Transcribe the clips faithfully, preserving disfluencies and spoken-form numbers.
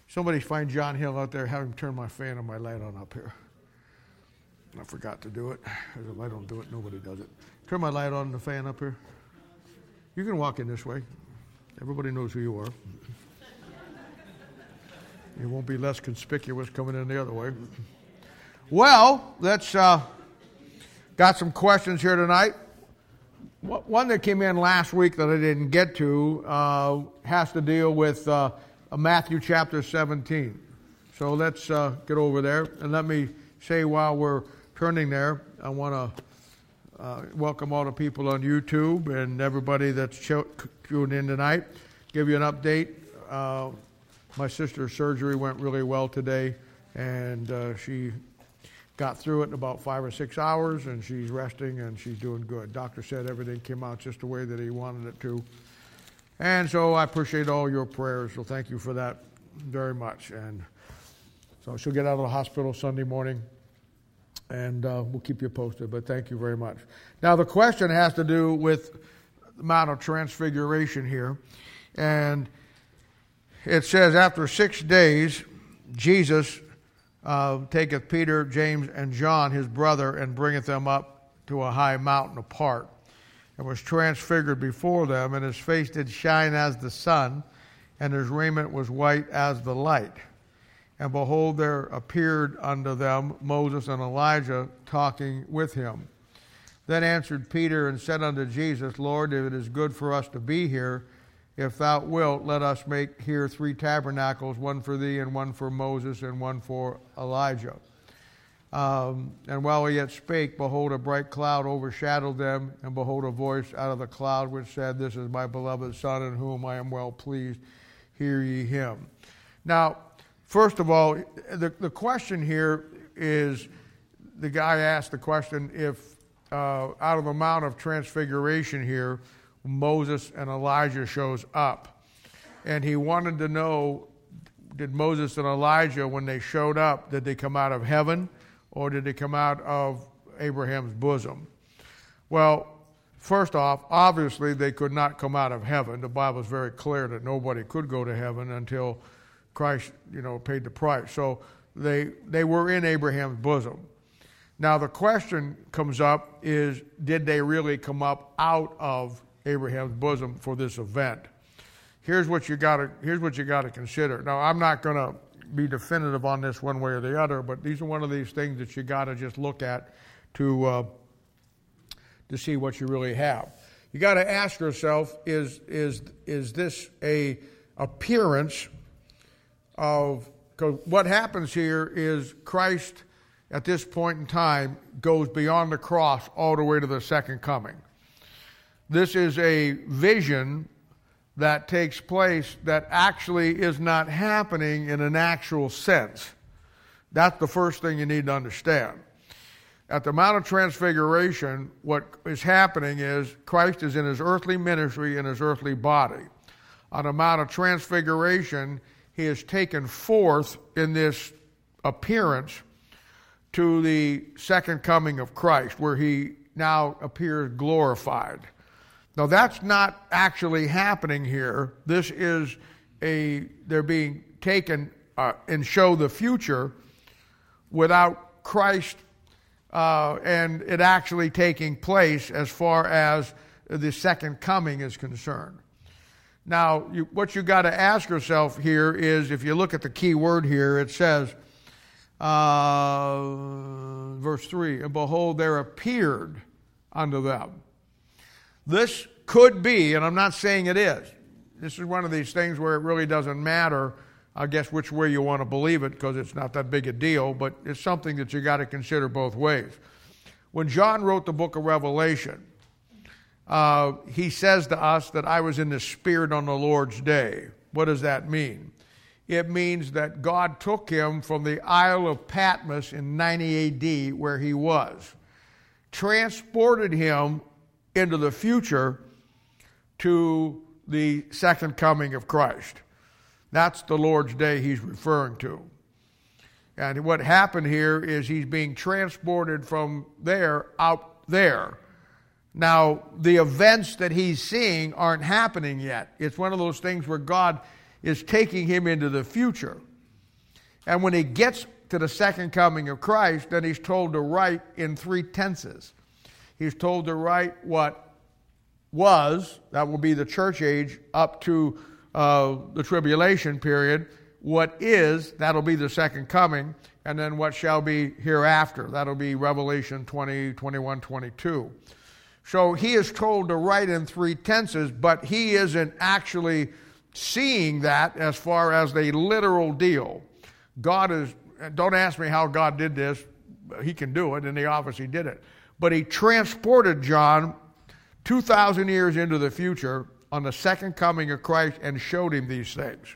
Somebody find John Hill out there, have him turn my fan and my light on up here. I forgot to do it. If I don't do it, nobody does it. Turn my light on, the fan up here. You can walk in this way. Everybody knows who you are. You won't be less conspicuous coming in the other way. Well, let's uh, got some questions here tonight. One that came in last week that I didn't get to uh, has to deal with uh, Matthew chapter seventeen. So let's uh, get over there. And let me say while we're turning there, I want to uh, welcome all the people on YouTube and everybody that's ch- tuned in tonight. Give you an update. Uh, my sister's surgery went really well today, and uh, she got through it in about five or six hours, and she's resting, and she's doing good. Doctor said everything came out just the way that he wanted it to. And so I appreciate all your prayers, so thank you for that very much. And so she'll get out of the hospital Sunday morning, and uh, we'll keep you posted, but thank you very much. Now, the question has to do with the Mount of Transfiguration here, and it says, after six days, Jesus uh, taketh Peter, James, and John, his brother, and bringeth them up to a high mountain apart, and was transfigured before them, and his face did shine as the sun, and his raiment was white as the light. And behold, there appeared unto them Moses and Elijah talking with him. Then answered Peter and said unto Jesus, Lord, if it is good for us to be here, if thou wilt, let us make here three tabernacles, one for thee, and one for Moses, and one for Elijah. Um, and while he yet spake, behold, a bright cloud overshadowed them, and behold, a voice out of the cloud which said, This is my beloved Son, in whom I am well pleased. Hear ye him. Now, first of all, the, the question here is, the guy asked the question, if uh, out of the Mount of Transfiguration here, Moses and Elijah shows up. And he wanted to know, did Moses and Elijah, when they showed up, did they come out of heaven or did they come out of Abraham's bosom? Well, first off, obviously they could not come out of heaven. The Bible is very clear that nobody could go to heaven until Christ, you know, paid the price. So they they were in Abraham's bosom. Now the question comes up is, did they really come up out of Abraham's bosom for this event? Here's what you got to here's what you got to consider. Now, I'm not going to be definitive on this one way or the other, but these are one of these things that you got to just look at to uh, to see what you really have. You got to ask yourself: Is is is this a appearance of? Because what happens here is Christ, at this point in time, goes beyond the cross all the way to the second coming. This is a vision that takes place that actually is not happening in an actual sense. That's the first thing you need to understand. At the Mount of Transfiguration, what is happening is Christ is in his earthly ministry in his earthly body. On the Mount of Transfiguration, he is taken forth in this appearance to the second coming of Christ, where he now appears glorified. Now, that's not actually happening here. This is a, they're being taken uh, and show the future without Christ uh, and it actually taking place as far as the second coming is concerned. Now, you, what you got to ask yourself here is, if you look at the key word here, it says, uh, verse three, and behold, there appeared unto them. This could be, and I'm not saying it is, this is one of these things where it really doesn't matter, I guess, which way you want to believe it, because it's not that big a deal, but it's something that you got to consider both ways. When John wrote the book of Revelation, uh, he says to us that I was in the Spirit on the Lord's day. What does that mean? It means that God took him from the Isle of Patmos in ninety A D, where he was, transported him into the future to the second coming of Christ. That's the Lord's day he's referring to. And what happened here is he's being transported from there out there. Now, the events that he's seeing aren't happening yet. It's one of those things where God is taking him into the future. And when he gets to the second coming of Christ, then he's told to write in three tenses. He's told to write what was, that will be the church age, up to uh, the tribulation period. What is, that'll be the second coming. And then what shall be hereafter, that'll be Revelation twenty, twenty-one, twenty-two. So he is told to write in three tenses, but he isn't actually seeing that as far as the literal deal. God is, don't ask me how God did this. He can do it, and he obviously did it. But he transported John two thousand years into the future on the second coming of Christ and showed him these things.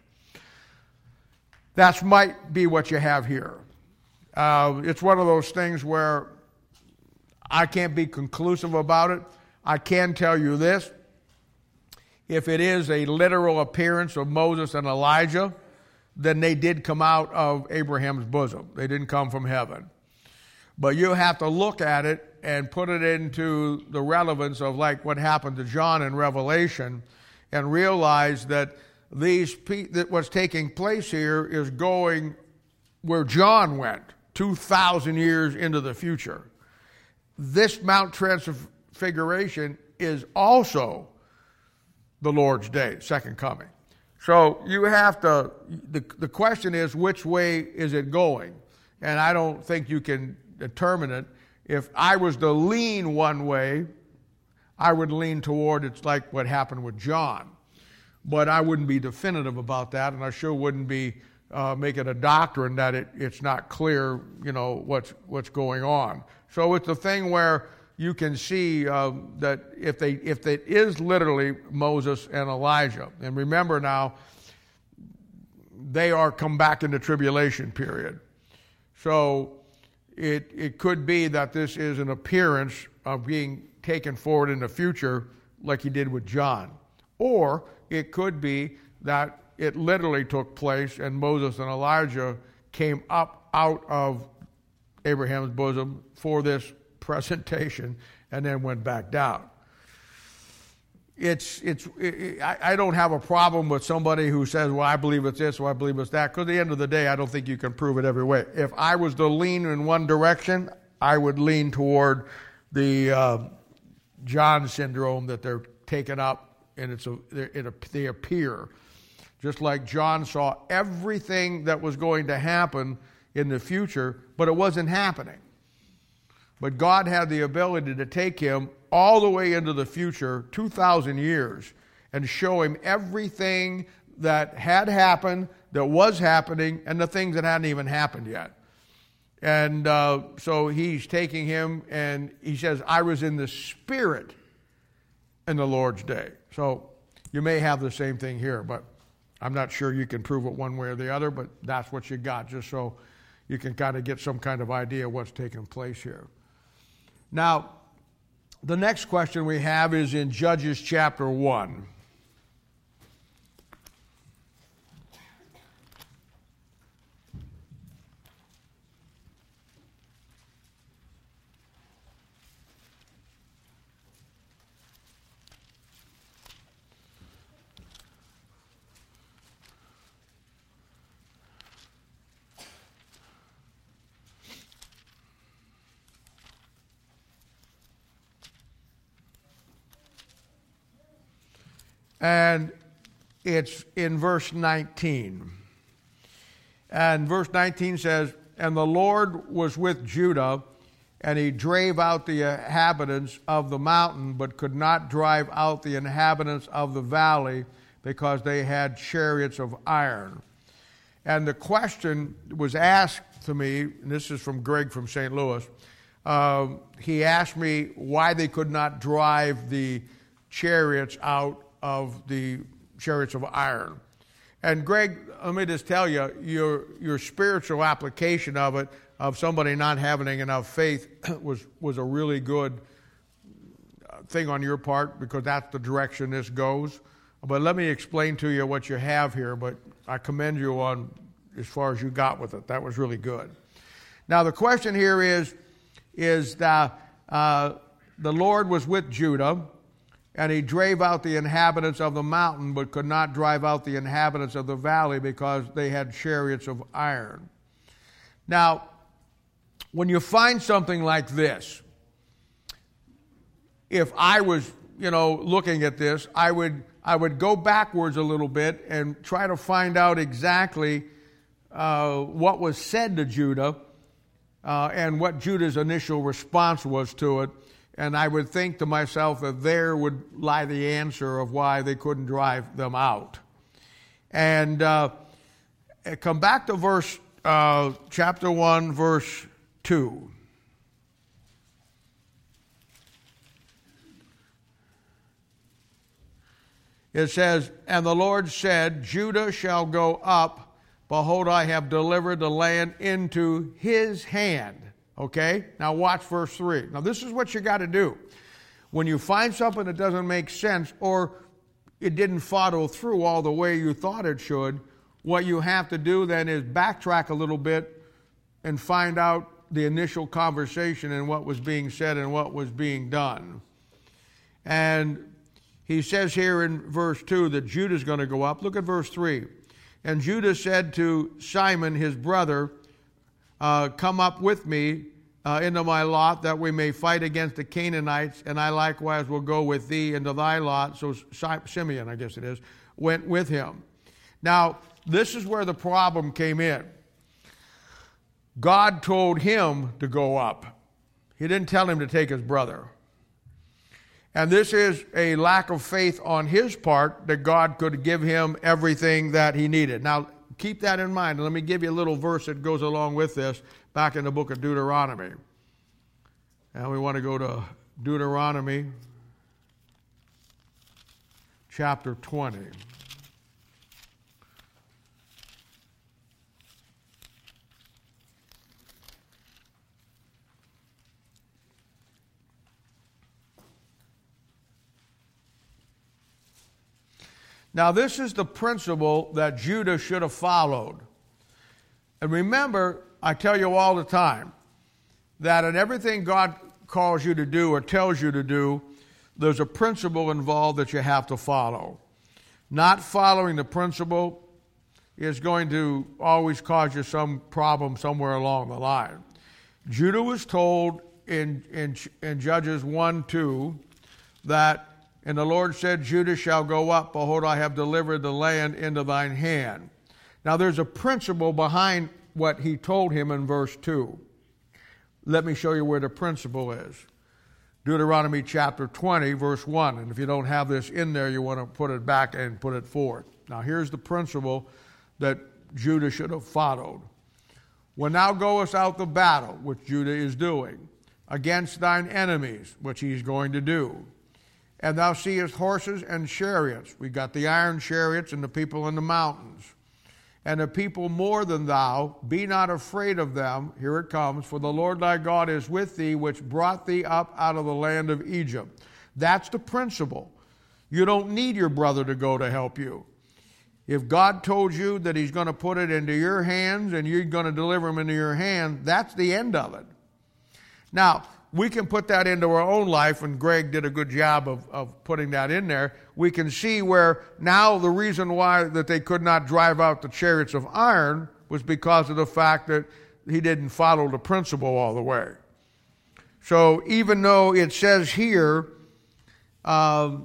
That might be what you have here. Uh, it's one of those things where I can't be conclusive about it. I can tell you this. If it is a literal appearance of Moses and Elijah, then they did come out of Abraham's bosom. They didn't come from heaven. But you have to look at it and put it into the relevance of like what happened to John in Revelation and realize that these that what's taking place here is going where John went two thousand years into the future. This Mount Transfiguration is also the Lord's day, second coming. So you have to, the, the question is, which way is it going? And I don't think you can determine it. If I was to lean one way, I would lean toward it's like what happened with John. But I wouldn't be definitive about that, and I sure wouldn't be uh, making a doctrine that it, it's not clear, you know, what's what's going on. So it's a thing where you can see uh, that if they if it is literally Moses and Elijah, and remember now, they are come back in the tribulation period. So it it could be that this is an appearance of being taken forward in the future, like he did with John, or it could be that it literally took place and Moses and Elijah came up out of Abraham's bosom for this presentation and then went back down. It's it's. It, I don't have a problem with somebody who says, well, I believe it's this or I believe it's that, because at the end of the day, I don't think you can prove it every way. If I was to lean in one direction, I would lean toward the uh, John syndrome, that they're taken up and it's a, it, they appear. Just like John saw everything that was going to happen in the future, but it wasn't happening. But God had the ability to take him all the way into the future, two thousand years, and show him everything that had happened, that was happening, and the things that hadn't even happened yet. And uh, so he's taking him, and he says, I was in the Spirit in the Lord's day. So you may have the same thing here, but I'm not sure you can prove it one way or the other, but that's what you got, just so you can kind of get some kind of idea of what's taking place here. Now, the next question we have is in Judges chapter one. And it's in verse nineteen. And verse nineteen says, and the Lord was with Judah, and he drave out the inhabitants of the mountain, but could not drive out the inhabitants of the valley, because they had chariots of iron. And the question was asked to me, and this is from Greg from Saint Louis. Uh, he asked me why they could not drive the chariots out of the chariots of iron. And Greg, let me just tell you, your your spiritual application of it, of somebody not having enough faith, was, was a really good thing on your part, because that's the direction this goes. But let me explain to you what you have here, but I commend you on as far as you got with it. That was really good. Now the question here is, is that uh, the Lord was with Judah, and he drave out the inhabitants of the mountain, but could not drive out the inhabitants of the valley, because they had chariots of iron. Now, when you find something like this, if I was, you know, looking at this, I would I would go backwards a little bit and try to find out exactly uh, what was said to Judah uh, and what Judah's initial response was to it. And I would think to myself that there would lie the answer of why they couldn't drive them out. And uh, come back to verse uh, chapter one, verse two. It says, "And the Lord said, Judah shall go up. Behold, I have delivered the land into his hand." Okay? Now watch verse three. Now this is what you got to do. When you find something that doesn't make sense or it didn't follow through all the way you thought it should, what you have to do then is backtrack a little bit and find out the initial conversation and what was being said and what was being done. And he says here in verse two that Judah's going to go up. Look at verse three. "And Judah said to Simon his brother, uh, Come up with me uh, into my lot, that we may fight against the Canaanites, and I likewise will go with thee into thy lot." So Simeon, I guess it is, went with him. Now, this is where the problem came in. God told him to go up. He didn't tell him to take his brother. And this is a lack of faith on his part that God could give him everything that he needed. Now, keep that in mind. Let me give you a little verse that goes along with this back in the book of Deuteronomy. And we want to go to Deuteronomy chapter twenty. Now, this is the principle that Judah should have followed. And remember, I tell you all the time, that in everything God calls you to do or tells you to do, there's a principle involved that you have to follow. Not following the principle is going to always cause you some problem somewhere along the line. Judah was told in, in, in Judges one two that, "And the Lord said, Judah shall go up. Behold, I have delivered the land into thine hand." Now, there's a principle behind what he told him in verse two. Let me show you where the principle is. Deuteronomy chapter twenty, verse one. And if you don't have this in there, you want to put it back and put it forth. Now, here's the principle that Judah should have followed. "When thou goest out to battle," which Judah is doing, "against thine enemies," which he's going to do, "and thou seest horses and chariots," we got the iron chariots and the people in the mountains, "and the people more than thou, be not afraid of them," here it comes, "for the Lord thy God is with thee, which brought thee up out of the land of Egypt." That's the principle. You don't need your brother to go to help you. If God told you that he's going to put it into your hands and you're going to deliver him into your hand, that's the end of it. Now, we can put that into our own life, and Greg did a good job of, of putting that in there. We can see where now the reason why that they could not drive out the chariots of iron was because of the fact that he didn't follow the principle all the way. So even though it says here um,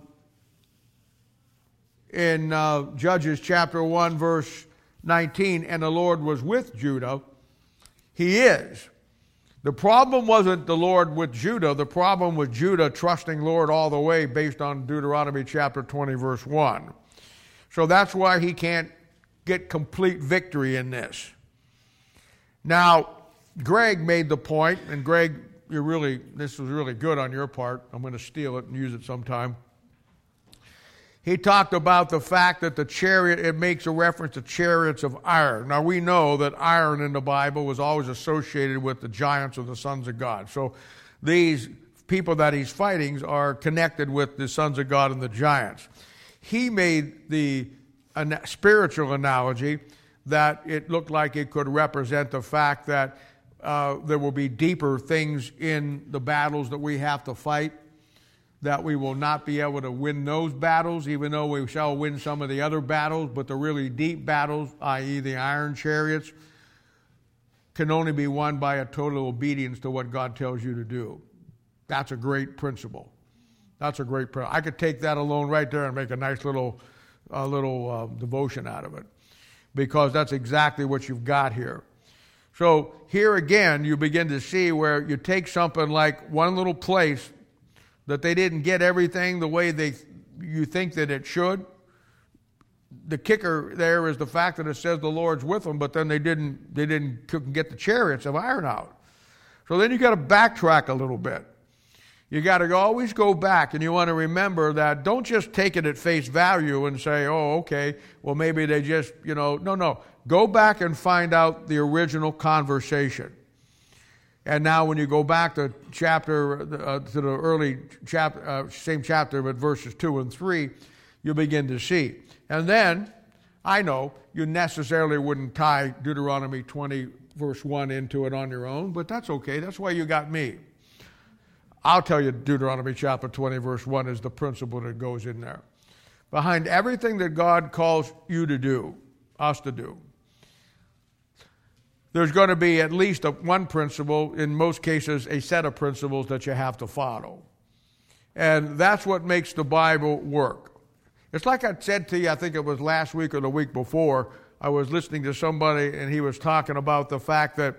in uh, Judges chapter one, verse nineteen, "And the Lord was with Judah," he is. The problem wasn't the Lord with Judah. The problem was Judah trusting Lord all the way based on Deuteronomy chapter twenty, verse one. So that's why he can't get complete victory in this. Now, Greg made the point, and Greg, you're really, this was really good on your part. I'm going to steal it and use it sometime. He talked about the fact that the chariot, it makes a reference to chariots of iron. Now, we know that iron in the Bible was always associated with the giants of the sons of God. So these people that he's fighting are connected with the sons of God and the giants. He made the spiritual analogy that it looked like it could represent the fact that uh, there will be deeper things in the battles that we have to fight, that we will not be able to win those battles, even though we shall win some of the other battles, but the really deep battles, that is the iron chariots, can only be won by a total obedience to what God tells you to do. That's a great principle. That's a great principle. I could take that alone right there and make a nice little, uh, little uh, devotion out of it, because that's exactly what you've got here. So here again, you begin to see where you take something like one little place that they didn't get everything the way they you think that it should. The kicker there is the fact that it says the Lord's with them, but then they didn't they didn't couldn't get the chariots of iron out. So then you got to backtrack a little bit. You got to always go back, and you want to remember that don't just take it at face value and say, oh, okay, well, maybe they just, you know, no, no. Go back and find out the original conversation. And now when you go back to chapter, uh, to the early chapter, uh, same chapter, but verses two and three, you begin to see. And then, I know, you necessarily wouldn't tie Deuteronomy twenty, verse one into it on your own, but that's okay. That's why you got me. I'll tell you Deuteronomy chapter twenty, verse one is the principle that goes in there. Behind everything that God calls you to do, us to do, there's going to be at least a, one principle, in most cases a set of principles that you have to follow. And that's what makes the Bible work. It's like I said to you, I think it was last week or the week before, I was listening to somebody and he was talking about the fact that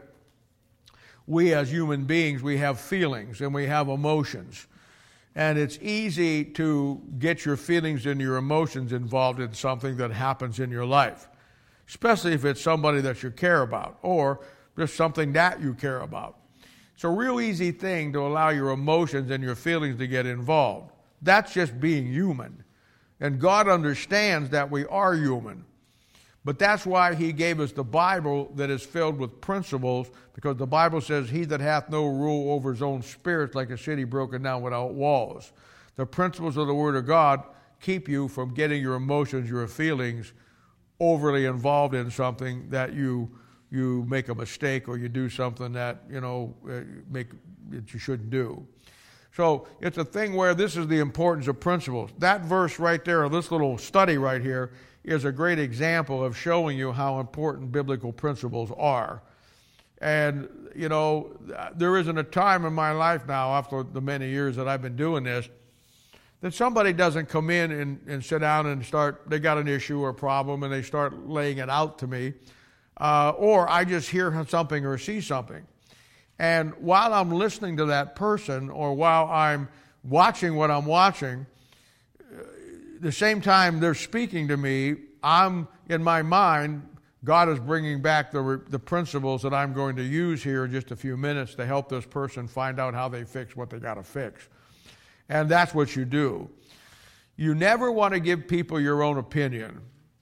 we as human beings, we have feelings and we have emotions. And it's easy to get your feelings and your emotions involved in something that happens in your life, especially if it's somebody that you care about or just something that you care about. It's a real easy thing to allow your emotions and your feelings to get involved. That's just being human. And God understands that we are human. But that's why he gave us the Bible that is filled with principles, because the Bible says, he that hath no rule over his own spirit, like a city broken down without walls. The principles of the Word of God keep you from getting your emotions, your feelings overly involved in something that you you make a mistake or you do something that, you know, make that you shouldn't do. So it's a thing where this is the importance of principles. That verse right there, or this little study right here, is a great example of showing you how important biblical principles are. And, you know, there isn't a time in my life now, after the many years that I've been doing this, that somebody doesn't come in and, and sit down and start, they got an issue or problem, and they start laying it out to me. Uh, or I just hear something or see something. And while I'm listening to that person, or while I'm watching what I'm watching, the same time they're speaking to me, I'm, in my mind, God is bringing back the, the principles that I'm going to use here in just a few minutes to help this person find out how they fix what they got to fix. And that's what you do. You never want to give people your own opinion.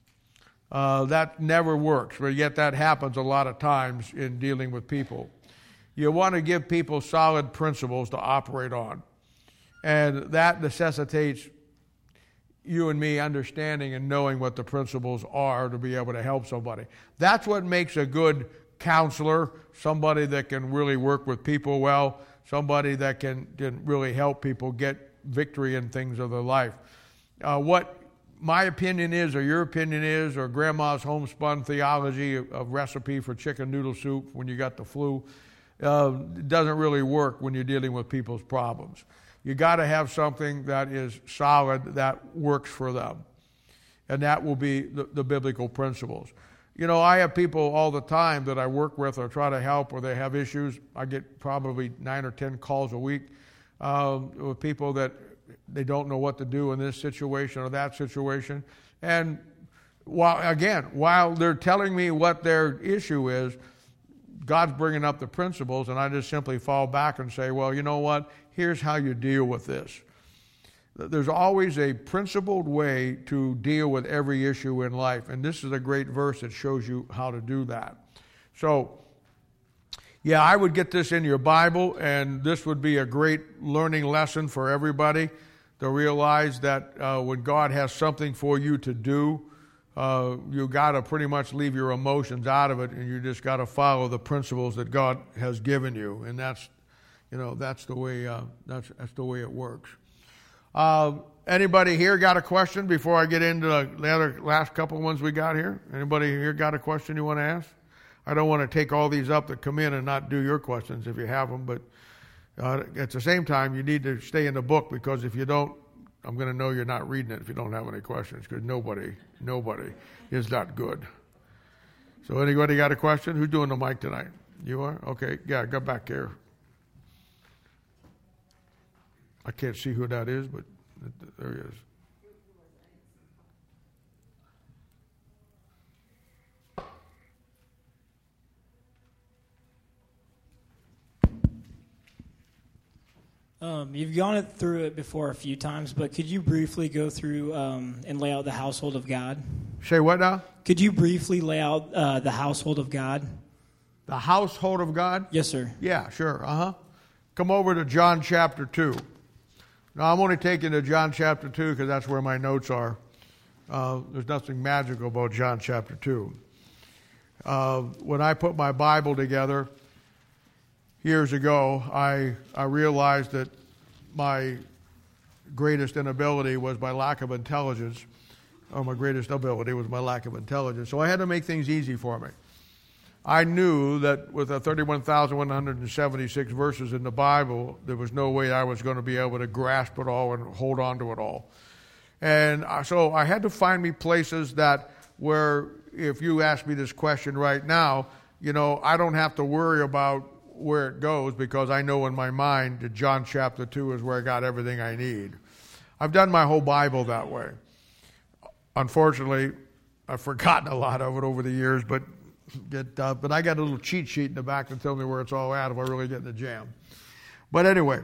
Uh, that never works, but yet that happens a lot of times in dealing with people. You want to give people solid principles to operate on. And that necessitates you and me understanding and knowing what the principles are to be able to help somebody. That's what makes a good counselor, somebody that can really work with people well, somebody that can, can really help people get victory in things of their life. Uh, what my opinion is, or your opinion is, or grandma's homespun theology of, of recipe for chicken noodle soup when you got the flu, uh, doesn't really work when you're dealing with people's problems. You got to have something that is solid, that works for them. And that will be the, the biblical principles. You know, I have people all the time that I work with or try to help, or they have issues. I get probably nine or ten calls a week um, with people that they don't know what to do in this situation or that situation. And while, again, while they're telling me what their issue is, God's bringing up the principles, and I just simply fall back and say, well, you know what? Here's how you deal with this. There's always a principled way to deal with every issue in life, and this is a great verse that shows you how to do that. So, yeah, I would get this in your Bible, and this would be a great learning lesson for everybody to realize that uh, when God has something for you to do, uh, you got to pretty much leave your emotions out of it, and you just got to follow the principles that God has given you, and that's, you know, that's the way uh, that's that's the way it works. Uh, anybody here got a question before I get into the other last couple ones we got here? Anybody here got a question you want to ask? I don't want to take all these up that come in and not do your questions if you have them, but uh, at the same time, you need to stay in the book, because if you don't, I'm going to know you're not reading it if you don't have any questions, because nobody, nobody is that good. So anybody got a question? Who's doing the mic tonight? You are? Okay. Yeah, go back here. I can't see who that is, but there he is. Um, you've gone it through it before a few times, but could you briefly go through um, and lay out the household of God? Say what now? Could you briefly lay out uh, the household of God? The household of God? Yes, sir. Yeah, sure. Uh-huh. Come over to John chapter two. Now, I'm only taking to John chapter two because that's where my notes are. Uh, there's nothing magical about John chapter two. Uh, when I put my Bible together years ago, I, I realized that my greatest inability was my lack of intelligence, or my greatest ability was my lack of intelligence. So I had to make things easy for me. I knew that with the thirty-one thousand one hundred seventy-six verses in the Bible, there was no way I was going to be able to grasp it all and hold on to it all. And so I had to find me places that where, if you ask me this question right now, you know, I don't have to worry about where it goes, because I know in my mind that John chapter two is where I got everything I need. I've done my whole Bible that way. Unfortunately, I've forgotten a lot of it over the years, but get, uh, but I got a little cheat sheet in the back to tell me where it's all at if I really get in the jam. But anyway,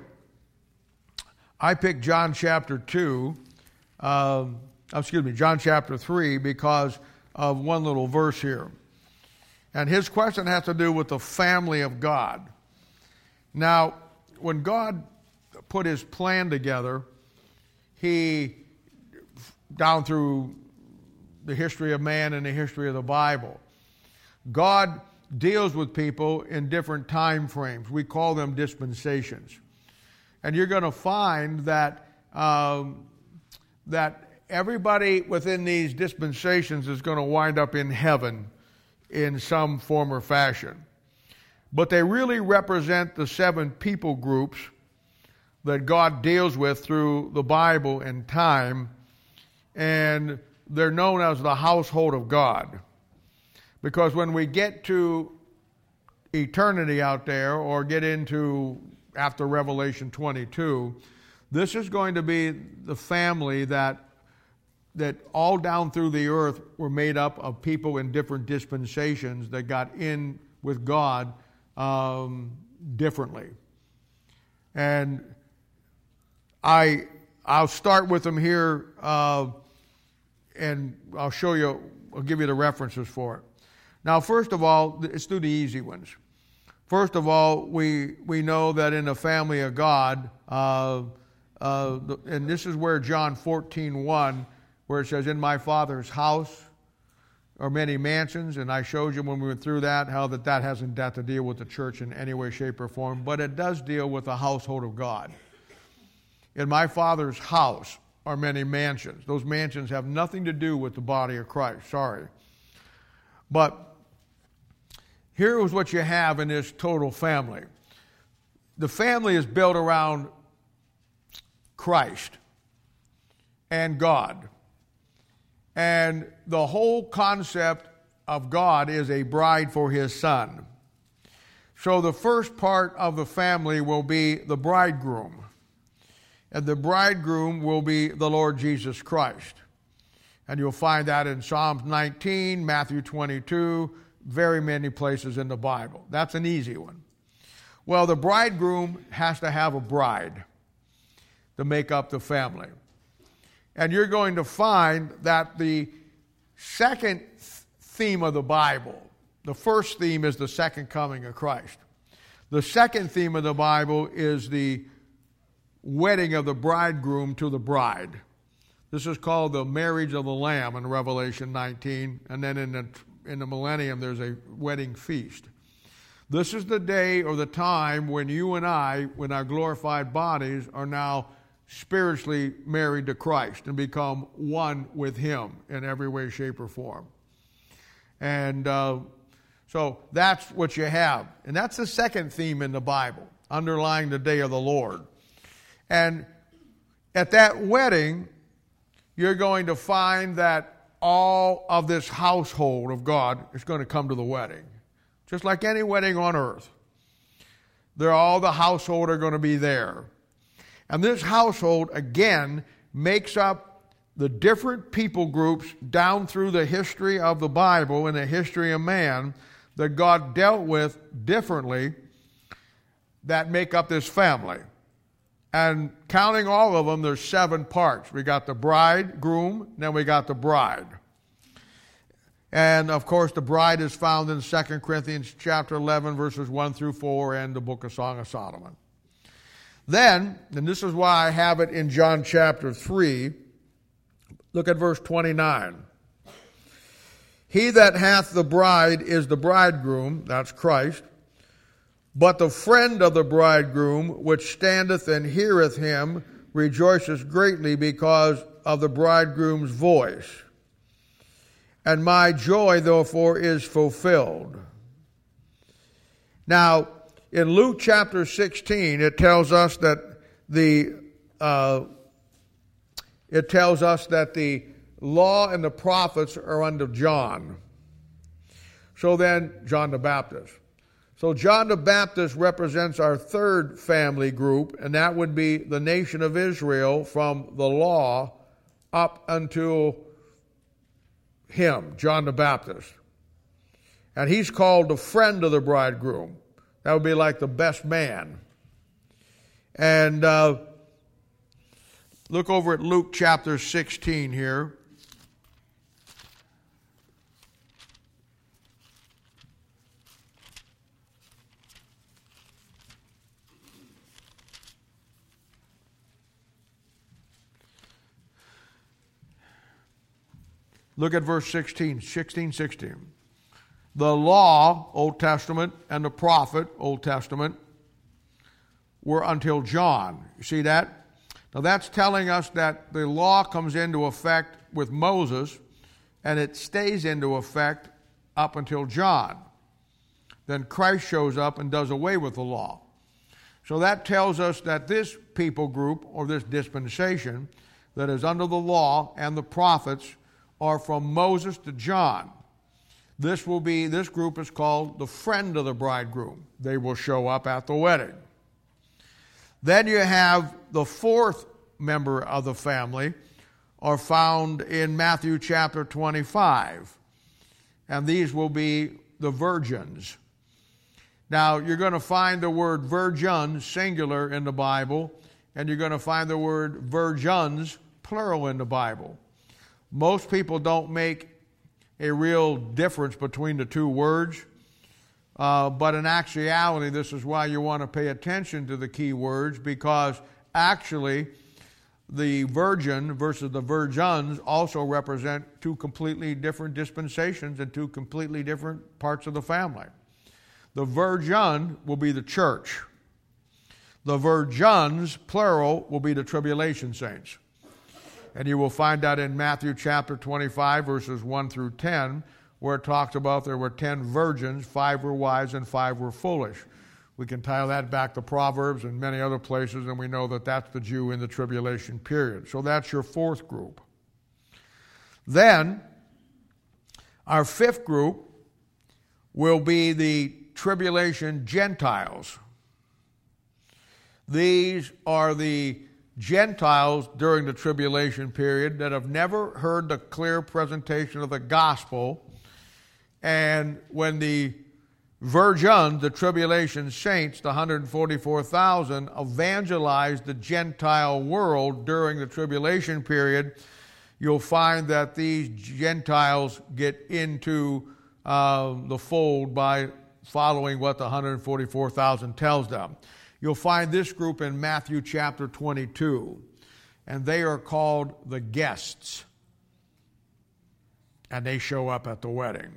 I picked John chapter two, um, excuse me, John chapter three, because of one little verse here. And his question has to do with the family of God. Now, when God put his plan together, he, down through the history of man and the history of the Bible, God deals with people in different time frames. We call them dispensations. And you're going to find that um, that everybody within these dispensations is going to wind up in heaven in some form or fashion. But they really represent the seven people groups that God deals with through the Bible and time, and they're known as the household of God. Because when we get to eternity out there, or get into after Revelation twenty-two, this is going to be the family that that all down through the earth were made up of people in different dispensations that got in with God um, differently. And I, I'll start with them here, uh, and I'll show you, I'll give you the references for it. Now, first of all, let's do the easy ones. First of all, we, we know that in the family of God, uh, uh, and this is where John fourteen one, where it says, in my Father's house are many mansions, and I showed you when we went through that how that that hasn't got to deal with the church in any way, shape, or form, but it does deal with the household of God. In my Father's house are many mansions. Those mansions have nothing to do with the body of Christ, sorry. But here is what you have in this total family. The family is built around Christ and God. And the whole concept of God is a bride for his son. So the first part of the family will be the bridegroom. And the bridegroom will be the Lord Jesus Christ. And you'll find that in Psalms nineteen, Matthew twenty-two, very many places in the Bible. That's an easy one. Well, the bridegroom has to have a bride to make up the family. And you're going to find that the second theme of the Bible, the first theme is the second coming of Christ. The second theme of the Bible is the wedding of the bridegroom to the bride. This is called the marriage of the Lamb in Revelation nineteen. And then in the, in the millennium, there's a wedding feast. This is the day or the time when you and I, when our glorified bodies, are now spiritually married to Christ and become one with him in every way, shape, or form. And uh, So that's what you have. And that's the second theme in the Bible, underlying the day of the Lord. And at that wedding, you're going to find that all of this household of God is going to come to the wedding. Just like any wedding on earth. They're all the household are going to be there. And this household, again, makes up the different people groups down through the history of the Bible and the history of man that God dealt with differently that make up this family. And counting all of them, there's seven parts. We got the bridegroom, then we got the bride. And, of course, the bride is found in Second Corinthians chapter eleven, verses one through four, and the book of Song of Solomon. Then, and this is why I have it in John chapter three, look at verse twenty-nine. He that hath the bride is the bridegroom, that's Christ, but the friend of the bridegroom, which standeth and heareth him, rejoiceth greatly because of the bridegroom's voice. And my joy, therefore, is fulfilled. Now, in Luke chapter sixteen, it tells us that the uh, it tells us that the law and the prophets are under John. So then, John the Baptist. So John the Baptist represents our third family group, and that would be the nation of Israel from the law up until him, John the Baptist. And he's called the friend of the bridegroom. That would be like the best man. And uh, look over at Luke chapter sixteen here. Look at verse sixteen, sixteen, sixteen. The law, Old Testament, and the prophet, Old Testament, were until John. You see that? Now that's telling us that the law comes into effect with Moses, and it stays into effect up until John. Then Christ shows up and does away with the law. So that tells us that this people group, or this dispensation, that is under the law and the prophets, are from Moses to John. This will be, this group is called the friend of the bridegroom. They will show up at the wedding. Then you have the fourth member of the family are found in Matthew chapter twenty-five. And these will be the virgins. Now, you're going to find the word virgin, singular, in the Bible, and you're going to find the word virgins, plural, in the Bible. Most people don't make a real difference between the two words, uh, but in actuality, this is why you want to pay attention to the key words, because actually the virgin versus the virgins also represent two completely different dispensations and two completely different parts of the family. The virgin will be the church. The virgins, plural, will be the tribulation saints. And you will find that in Matthew chapter twenty-five, verses one through ten, where it talks about there were ten virgins, five were wise and five were foolish. We can tie that back to Proverbs and many other places, and we know that that's the Jew in the tribulation period. So that's your fourth group. Then, our fifth group will be the tribulation Gentiles. These are the Gentiles during the tribulation period that have never heard the clear presentation of the gospel. And when the virgins, the tribulation saints, the one hundred forty-four thousand, evangelized the Gentile world during the tribulation period, you'll find that these Gentiles get into uh, the fold by following what the one hundred forty-four thousand tells them. You'll find this group in Matthew chapter twenty-two, and they are called the guests, and they show up at the wedding.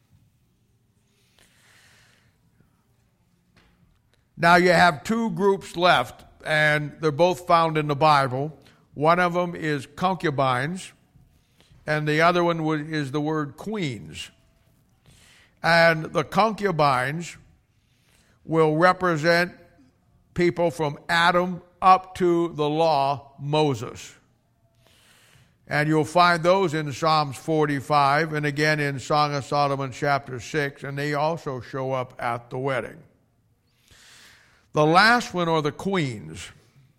Now you have two groups left, and they're both found in the Bible. One of them is concubines, and the other one is the word queens. And the concubines will represent people from Adam up to the law, Moses. And you'll find those in Psalms forty-five and again in Song of Solomon chapter six, and they also show up at the wedding. The last one are the queens.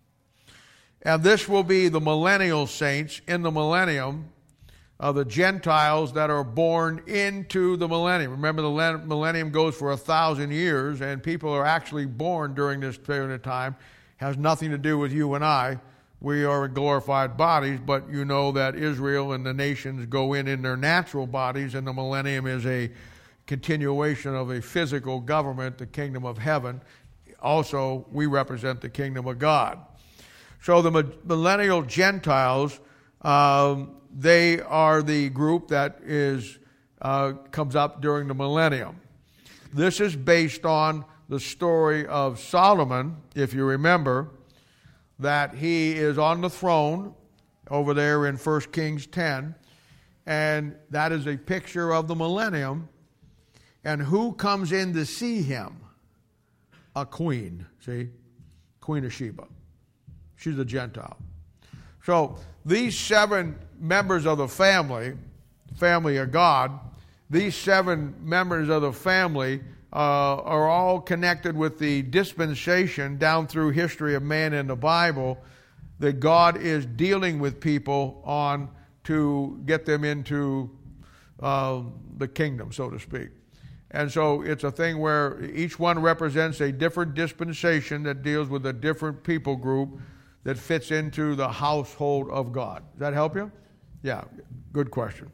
And this will be the millennial saints in the millennium of the Gentiles that are born into the millennium. Remember, the millennium goes for a thousand years, and people are actually born during this period of time. It has nothing to do with you and I. We are glorified bodies, but you know that Israel and the nations go in in their natural bodies, and the millennium is a continuation of a physical government, the kingdom of heaven. Also, we represent the kingdom of God. So the millennial Gentiles, um, they are the group that is uh, comes up during the millennium. This is based on the story of Solomon, if you remember, that he is on the throne over there in First Kings ten, and that is a picture of the millennium. And who comes in to see him? A queen, see? Queen of Sheba. She's a Gentile. So these seven members of the family, family of God, these seven members of the family uh, are all connected with the dispensation down through history of man in the Bible that God is dealing with people on to get them into uh, the kingdom, so to speak. And so it's a thing where each one represents a different dispensation that deals with a different people group that fits into the household of God. Does that help you? Yeah, good question.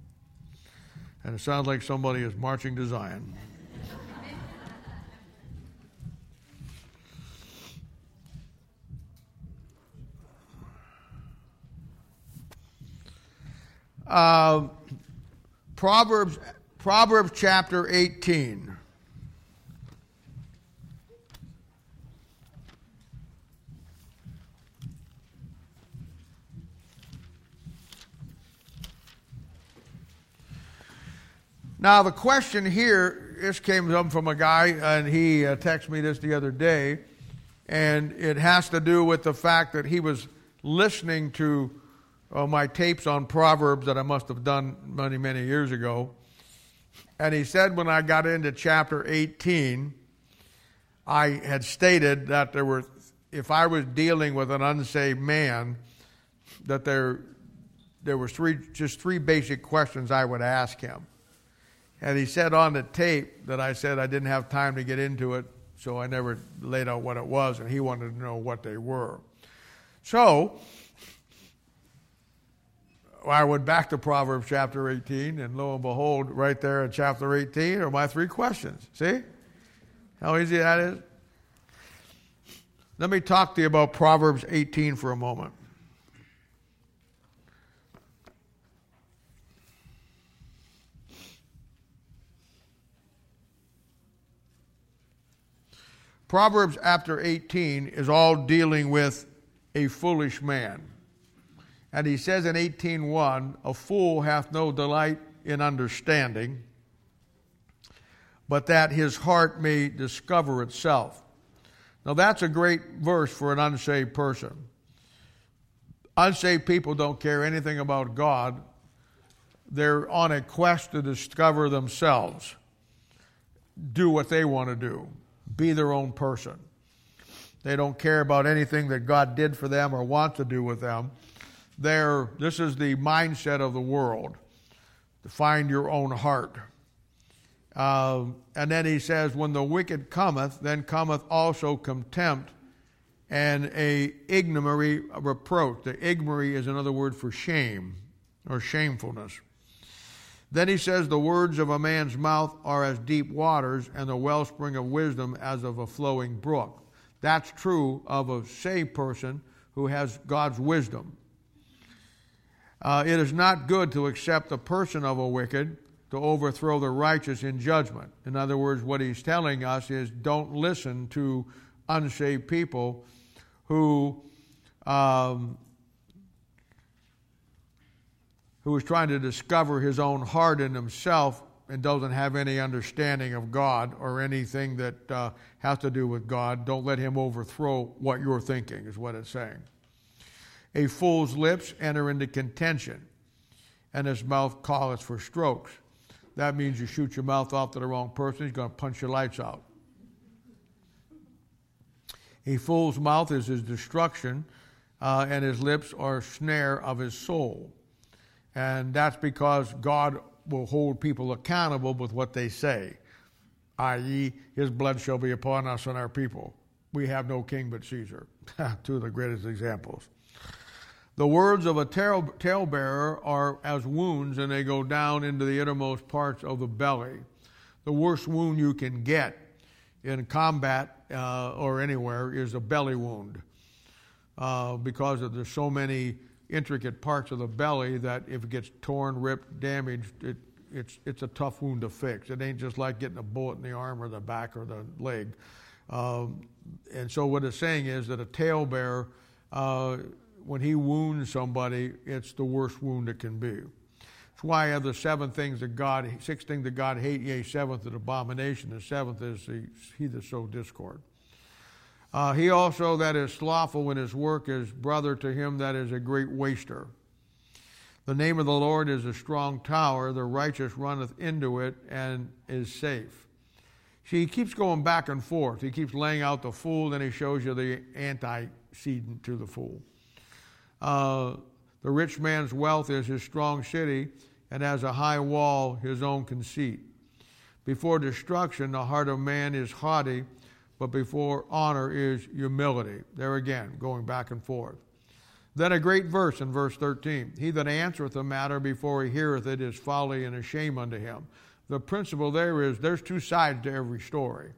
And it sounds like somebody is marching to Zion. uh, Proverbs, Proverbs chapter eighteen. Now, the question here, this came up from a guy, and he uh, texted me this the other day, and it has to do with the fact that he was listening to uh, my tapes on Proverbs that I must have done many, many years ago. And he said when I got into chapter eighteen, I had stated that there were, if I was dealing with an unsaved man, that there, there were three, just three basic questions I would ask him. And he said on the tape that I said I didn't have time to get into it, so I never laid out what it was, and he wanted to know what they were. So I went back to Proverbs chapter eighteen, and lo and behold, right there in chapter eighteen are my three questions. See how easy that is? Let me talk to you about Proverbs eighteen for a moment. Proverbs chapter eighteen is all dealing with a foolish man. And he says in eighteen one, a fool hath no delight in understanding, but that his heart may discover itself. Now that's a great verse for an unsaved person. Unsaved people don't care anything about God. They're on a quest to discover themselves, do what they want to do. Be their own person. They don't care about anything that God did for them or want to do with them. They're, this is the mindset of the world, to find your own heart. Uh, and then he says, when the wicked cometh, then cometh also contempt and a ignominy reproach. The ignominy is another word for shame or shamefulness. Then he says, the words of a man's mouth are as deep waters, and the wellspring of wisdom as of a flowing brook. That's true of a saved person who has God's wisdom. Uh, it is not good to accept the person of a wicked, to overthrow the righteous in judgment. In other words, what he's telling us is don't listen to unsaved people who um, who is trying to discover his own heart in himself and doesn't have any understanding of God or anything that uh, has to do with God, don't let him overthrow what you're thinking, is what it's saying. A fool's lips enter into contention, and his mouth calleth for strokes. That means you shoot your mouth off to the wrong person, he's going to punch your lights out. A fool's mouth is his destruction, uh, and his lips are a snare of his soul. And that's because God will hold people accountable with what they say, that is, his blood shall be upon us and our people. We have no king but Caesar. Two of the greatest examples. The words of a tale, talebearer are as wounds, and they go down into the innermost parts of the belly. The worst wound you can get in combat uh, or anywhere is a belly wound, uh, because of, there's so many intricate parts of the belly that if it gets torn, ripped, damaged, it, it's it's a tough wound to fix. It ain't just like getting a bullet in the arm or the back or the leg. Um, and so what it's saying is that a talebearer, uh, when he wounds somebody, it's the worst wound it can be. That's why I have the seven things that God, six things that God hate, yea, seventh is abomination. The seventh is the, he that sow discord. Uh, he also that is slothful in his work is brother to him that is a great waster. The name of the Lord is a strong tower. The righteous runneth into it and is safe. See, he keeps going back and forth. He keeps laying out the fool, then he shows you the antecedent to the fool. Uh, the rich man's wealth is his strong city, and as a high wall his own conceit. Before destruction the heart of man is haughty, but before honor is humility. There again, going back and forth. Then a great verse in verse thirteen. He that answereth a matter before he heareth it is folly and a shame unto him. The principle there is there's two sides to every story.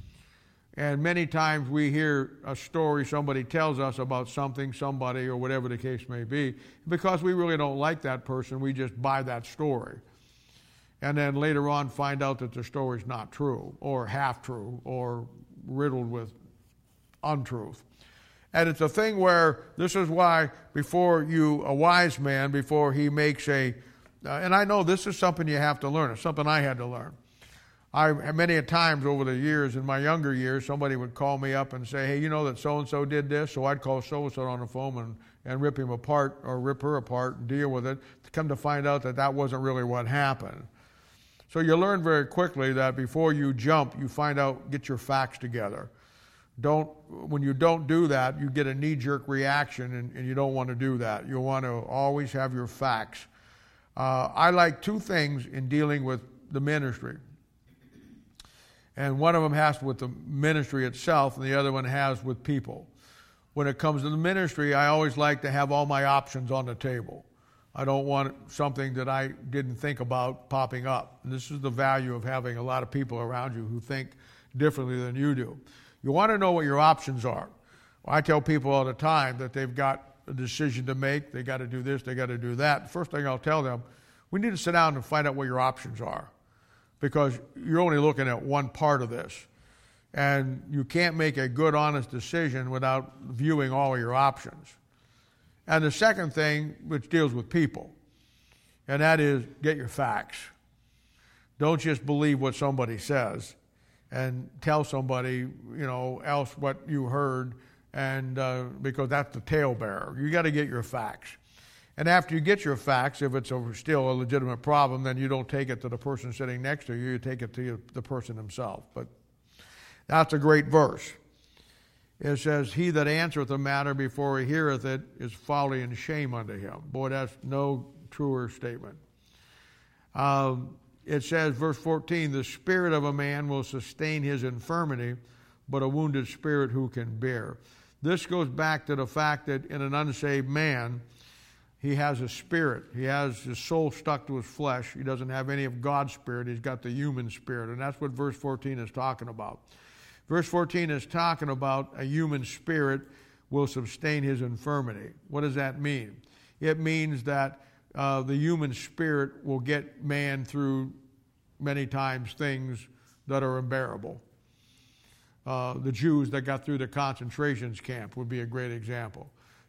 And many times we hear a story somebody tells us about something, somebody, or whatever the case may be. Because we really don't like that person, we just buy that story. And then later on find out that the story's not true, or half true, or riddled with untruth. And it's a thing where this is why before you, a wise man, before he makes a, uh, and I know this is something you have to learn. It's something I had to learn. I many a times over the years, in my younger years, somebody would call me up and say, hey, you know that so-and-so did this? So I'd call so-and-so on the phone and, and rip him apart or rip her apart and deal with it, to come to find out that that wasn't really what happened. So you learn very quickly that before you jump, you find out, get your facts together. Don't, when you don't do that, you get a knee-jerk reaction, and, and you don't want to do that. You want to always have your facts. Uh, I like two things in dealing with the ministry. And one of them has with the ministry itself, and the other one has with people. When it comes to the ministry, I always like to have all my options on the table. I don't want something that I didn't think about popping up. And this is the value of having a lot of people around you who think differently than you do. You want to know what your options are. Well, I tell people all the time that they've got a decision to make. They got to do this, they got to do that. The first thing I'll tell them, we need to sit down and find out what your options are, because you're only looking at one part of this. And you can't make a good, honest decision without viewing all of your options. And the second thing, which deals with people, and that is get your facts. Don't just believe what somebody says and tell somebody, you know, else what you heard, and uh, because that's the talebearer. You got to get your facts. And after you get your facts, if it's a, still a legitimate problem, then you don't take it to the person sitting next to you, you take it to you, the person himself. But that's a great verse. It says, he that answereth a matter before he heareth it is folly and shame unto him. Boy, that's no truer statement. Um, it says, verse fourteen, the spirit of a man will sustain his infirmity, but a wounded spirit who can bear. This goes back to the fact that in an unsaved man, he has a spirit. He has his soul stuck to his flesh. He doesn't have any of God's spirit. He's got the human spirit. And that's what verse fourteen is talking about. Verse fourteen is talking about a human spirit will sustain his infirmity. What does that mean? It means that uh, the human spirit will get man through many times things that are unbearable. Uh, the Jews that got through the concentration camp would be a great example.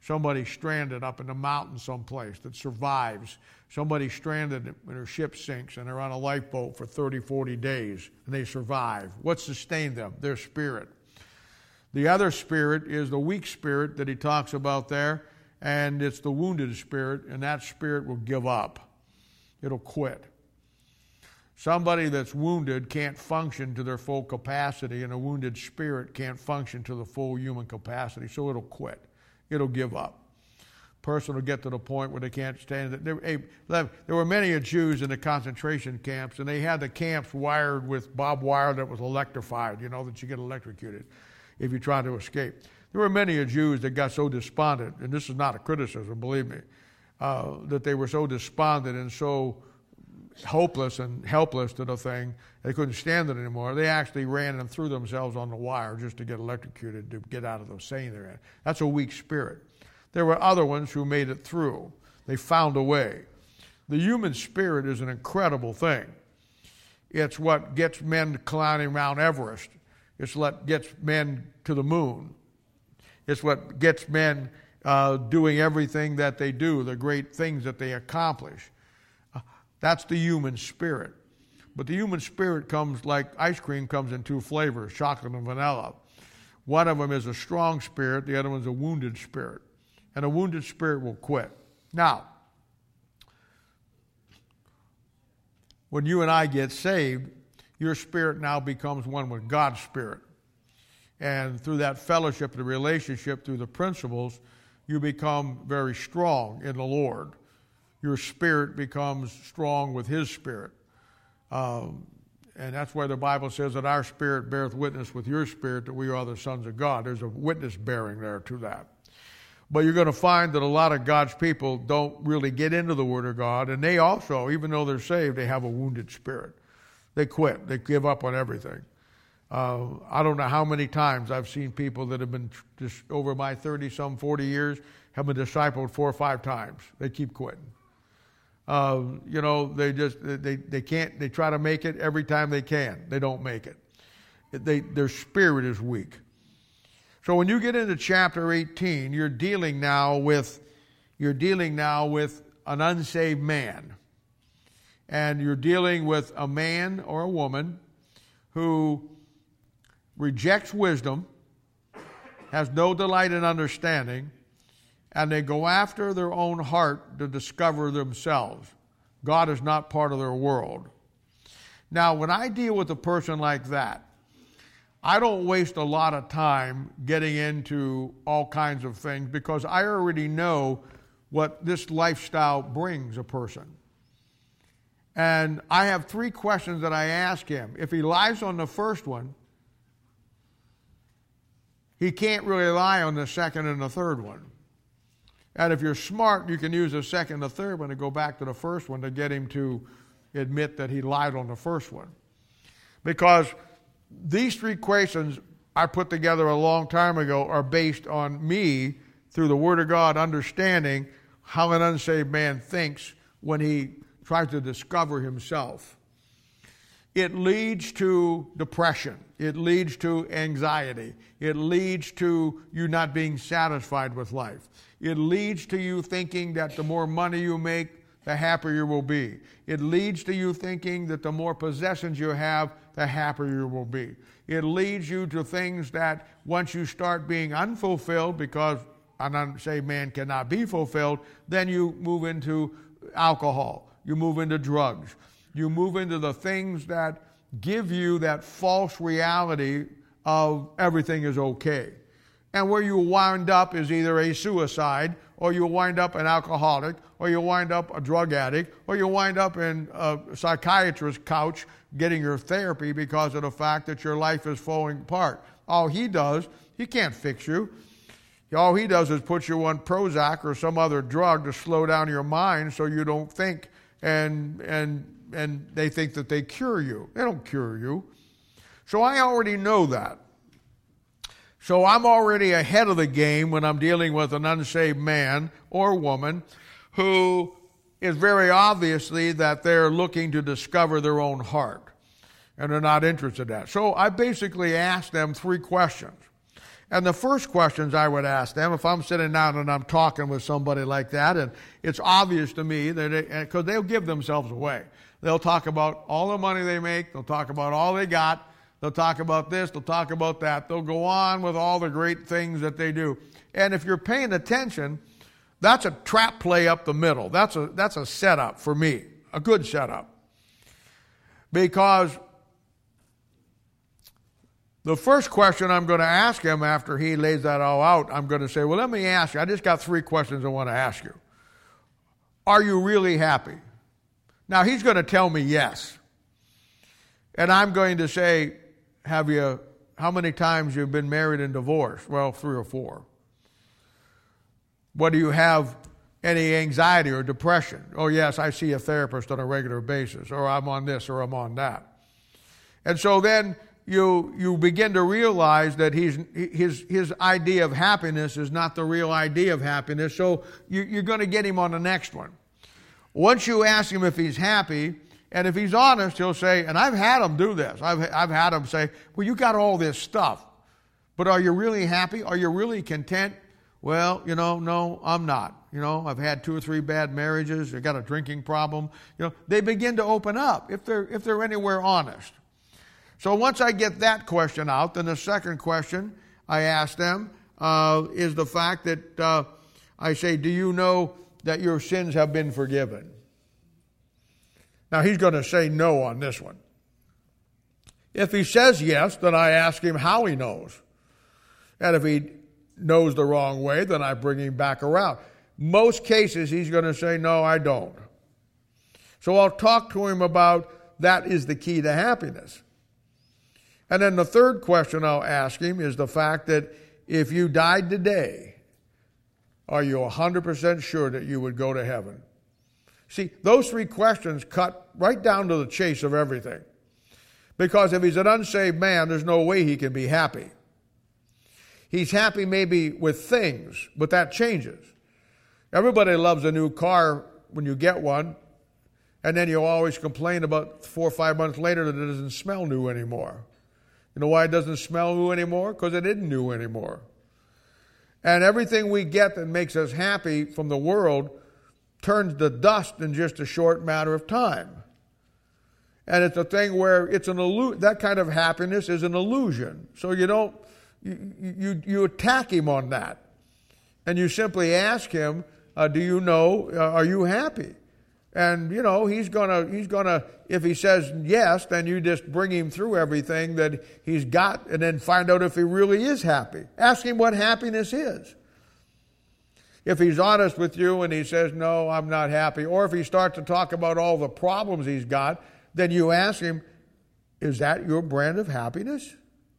Somebody stranded up in the mountains someplace that survives. Somebody stranded when their ship sinks and they're on a lifeboat for thirty, forty days and they survive. What sustained them? Their spirit. The other spirit is the weak spirit that he talks about there, and it's the wounded spirit, and that spirit will give up. It'll quit. Somebody that's wounded can't function to their full capacity, and a wounded spirit can't function to the full human capacity, so it'll quit. It'll give up. Person will get to the point where they can't stand it. There, there were many Jews in the concentration camps, and they had the camps wired with barbed wire that was electrified, you know, that you get electrocuted if you try to escape. There were many Jews that got so despondent, and this is not a criticism, believe me, uh, that they were so despondent and so hopeless and helpless to the thing, they couldn't stand it anymore. They actually ran and threw themselves on the wire just to get electrocuted, to get out of the saying they're in. That's a weak spirit. There were other ones who made it through. They found a way. The human spirit is an incredible thing. It's what gets men climbing Mount Everest. It's what gets men to the moon. It's what gets men uh, doing everything that they do, the great things that they accomplish. Uh, that's the human spirit. But the human spirit comes like ice cream comes in two flavors, chocolate and vanilla. One of them is a strong spirit, the other one's a wounded spirit. And a wounded spirit will quit. Now, when you and I get saved, your spirit now becomes one with God's spirit. And through that fellowship, the relationship, through the principles, you become very strong in the Lord. Your spirit becomes strong with His spirit. Um, and that's why the Bible says that our spirit beareth witness with your spirit that we are the sons of God. There's a witness bearing there to that. But you're going to find that a lot of God's people don't really get into the Word of God, and they also, even though they're saved, they have a wounded spirit. They quit. They give up on everything. Uh, I don't know how many times I've seen people that have been, just over my thirty, some forty years, have been discipled four or five times. They keep quitting. Uh, you know, they just, they, they can't, they try to make it every time they can. They don't make it. They, their spirit is weak. So when you get into chapter eighteen, you're dealing now with, you're dealing now with an unsaved man. And you're dealing with a man or a woman who rejects wisdom, has no delight in understanding, and they go after their own heart to discover themselves. God is not part of their world. Now, when I deal with a person like that, I don't waste a lot of time getting into all kinds of things because I already know what this lifestyle brings a person. And I have three questions that I ask him. If he lies on the first one, he can't really lie on the second and the third one. And if you're smart, you can use the second and the third one to go back to the first one to get him to admit that he lied on the first one. Because these three questions I put together a long time ago are based on me, through the Word of God, understanding how an unsaved man thinks when he tries to discover himself. It leads to depression. It leads to anxiety. It leads to you not being satisfied with life. It leads to you thinking that the more money you make, the happier you will be. It leads to you thinking that the more possessions you have, the happier you will be. It leads you to things that once you start being unfulfilled, because an unsaved man cannot be fulfilled, then you move into alcohol. You move into drugs. You move into the things that give you that false reality of everything is okay. And where you wind up is either a suicide, or you wind up an alcoholic, or you wind up a drug addict, or you wind up in a psychiatrist's couch getting your therapy because of the fact that your life is falling apart. All he does, he can't fix you. All he does is put you on Prozac or some other drug to slow down your mind so you don't think, and and and they think that they cure you. They don't cure you. So I already know that. So I'm already ahead of the game when I'm dealing with an unsaved man or woman who is very obviously that they're looking to discover their own heart, and they're not interested in that. So I basically asked them three questions. And the first questions I would ask them, if I'm sitting down and I'm talking with somebody like that, and it's obvious to me that, because they'll give themselves away. They'll talk about all the money they make. They'll talk about all they got. They'll talk about this. They'll talk about that. They'll go on with all the great things that they do. And if you're paying attention, that's a trap play up the middle. That's a, that's a setup for me, a good setup. Because the first question I'm going to ask him after he lays that all out, I'm going to say, well, let me ask you. I just got three questions I want to ask you. Are you really happy? Now, he's going to tell me yes. And I'm going to say, have you, how many times you've been married and divorced? Well, three or four. What, do you have any anxiety or depression? Oh, yes, I see a therapist on a regular basis, or I'm on this, or I'm on that. And so then you you begin to realize that he's, his his idea of happiness is not the real idea of happiness, so you, you're going to get him on the next one. Once you ask him if he's happy, and if he's honest, he'll say, and I've had him do this, I've, I've had him say, well, you got all this stuff, but are you really happy? Are you really content? Well, you know, no, I'm not. You know, I've had two or three bad marriages. I got a drinking problem. You know, they begin to open up if they're if they're anywhere honest. So once I get that question out, then the second question I ask them uh, is the fact that uh, I say, do you know that your sins have been forgiven? Now, he's going to say no on this one. If he says yes, then I ask him how he knows. And if he knows the wrong way, then I bring him back around. Most cases, he's going to say, no, I don't. So I'll talk to him about that is the key to happiness. And then the third question I'll ask him is the fact that if you died today, are you one hundred percent sure that you would go to heaven? See, those three questions cut right down to the chase of everything. Because if he's an unsaved man, there's no way he can be happy. He's happy maybe with things, but that changes. Everybody loves a new car when you get one, and then you always complain about four or five months later that it doesn't smell new anymore. You know why it doesn't smell new anymore? Because it isn't new anymore. And everything we get that makes us happy from the world turns to dust in just a short matter of time. And it's a thing where it's an illu- that kind of happiness is an illusion. So you don't, you, you, you attack him on that. And you simply ask him, uh, do you know, uh, are you happy? And, you know, he's gonna, he's gonna, if he says yes, then you just bring him through everything that he's got and then find out if he really is happy. Ask him what happiness is. If he's honest with you and he says, no, I'm not happy, or if he starts to talk about all the problems he's got, then you ask him, is that your brand of happiness?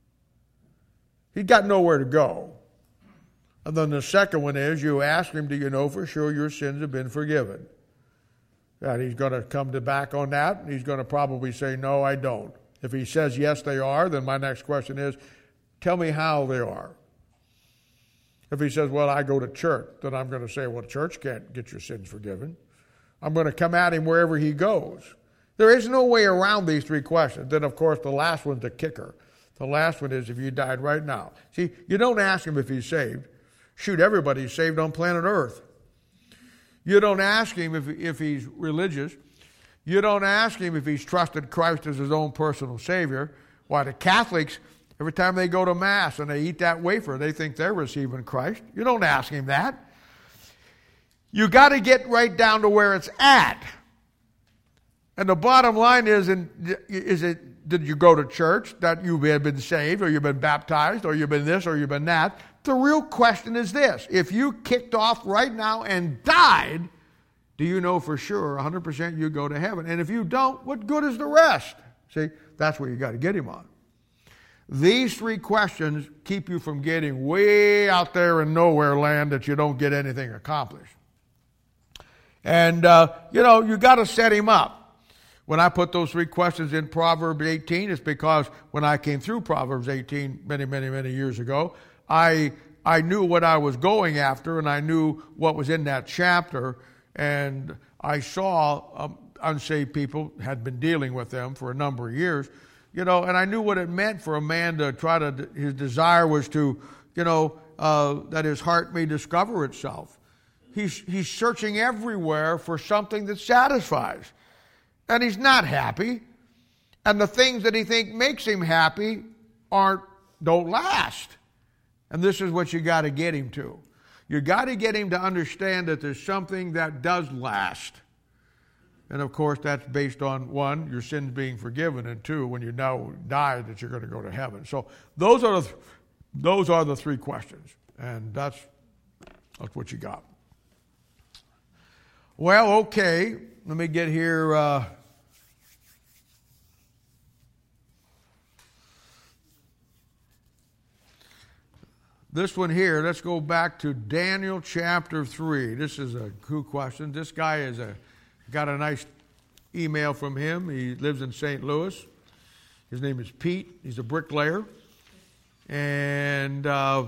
He's got nowhere to go. And then the second one is you ask him, do you know for sure your sins have been forgiven? And he's going to come to back on that. He's going to probably say, no, I don't. If he says, yes, they are, then my next question is, tell me how they are. If he says, well, I go to church, then I'm going to say, well, church can't get your sins forgiven. I'm going to come at him wherever he goes. There is no way around these three questions. Then, of course, the last one's the kicker. The last one is if you died right now. See, you don't ask him if he's saved. Shoot, everybody's saved on planet Earth. You don't ask him if, if he's religious. You don't ask him if he's trusted Christ as his own personal Savior. Why, the Catholics, every time they go to Mass and they eat that wafer, they think they're receiving Christ. You don't ask him that. You got to get right down to where it's at. And the bottom line is, is it, did you go to church, that you have been saved, or you've been baptized, or you've been this, or you've been that? The real question is this. If you kicked off right now and died, do you know for sure one hundred percent you go to heaven? And if you don't, what good is the rest? See, that's where you got to get him on. These three questions keep you from getting way out there in nowhere land that you don't get anything accomplished. And, uh, you know, you got to set him up. When I put those three questions in Proverbs eighteen, it's because when I came through Proverbs eighteen many, many, many years ago, I I knew what I was going after, and I knew what was in that chapter, and I saw um, unsaved people, had been dealing with them for a number of years, you know, and I knew what it meant for a man to try to, his desire was to you know, uh, that his heart may discover itself. He's, he's searching everywhere for something that satisfies. And he's not happy. And the things that he thinks makes him happy aren't, don't last. And this is what you got to get him to. You got to get him to understand that there's something that does last. And of course, that's based on, one, your sins being forgiven, and two, when you now die, that you're going to go to heaven. So those are the, those are the three questions. And that's, that's what you got. Well, okay. Let me get here. Uh, This one here, let's go back to Daniel chapter three. This is a cool question. This guy is a got a nice email from him. He lives in Saint Louis. His name is Pete. He's a bricklayer. And uh,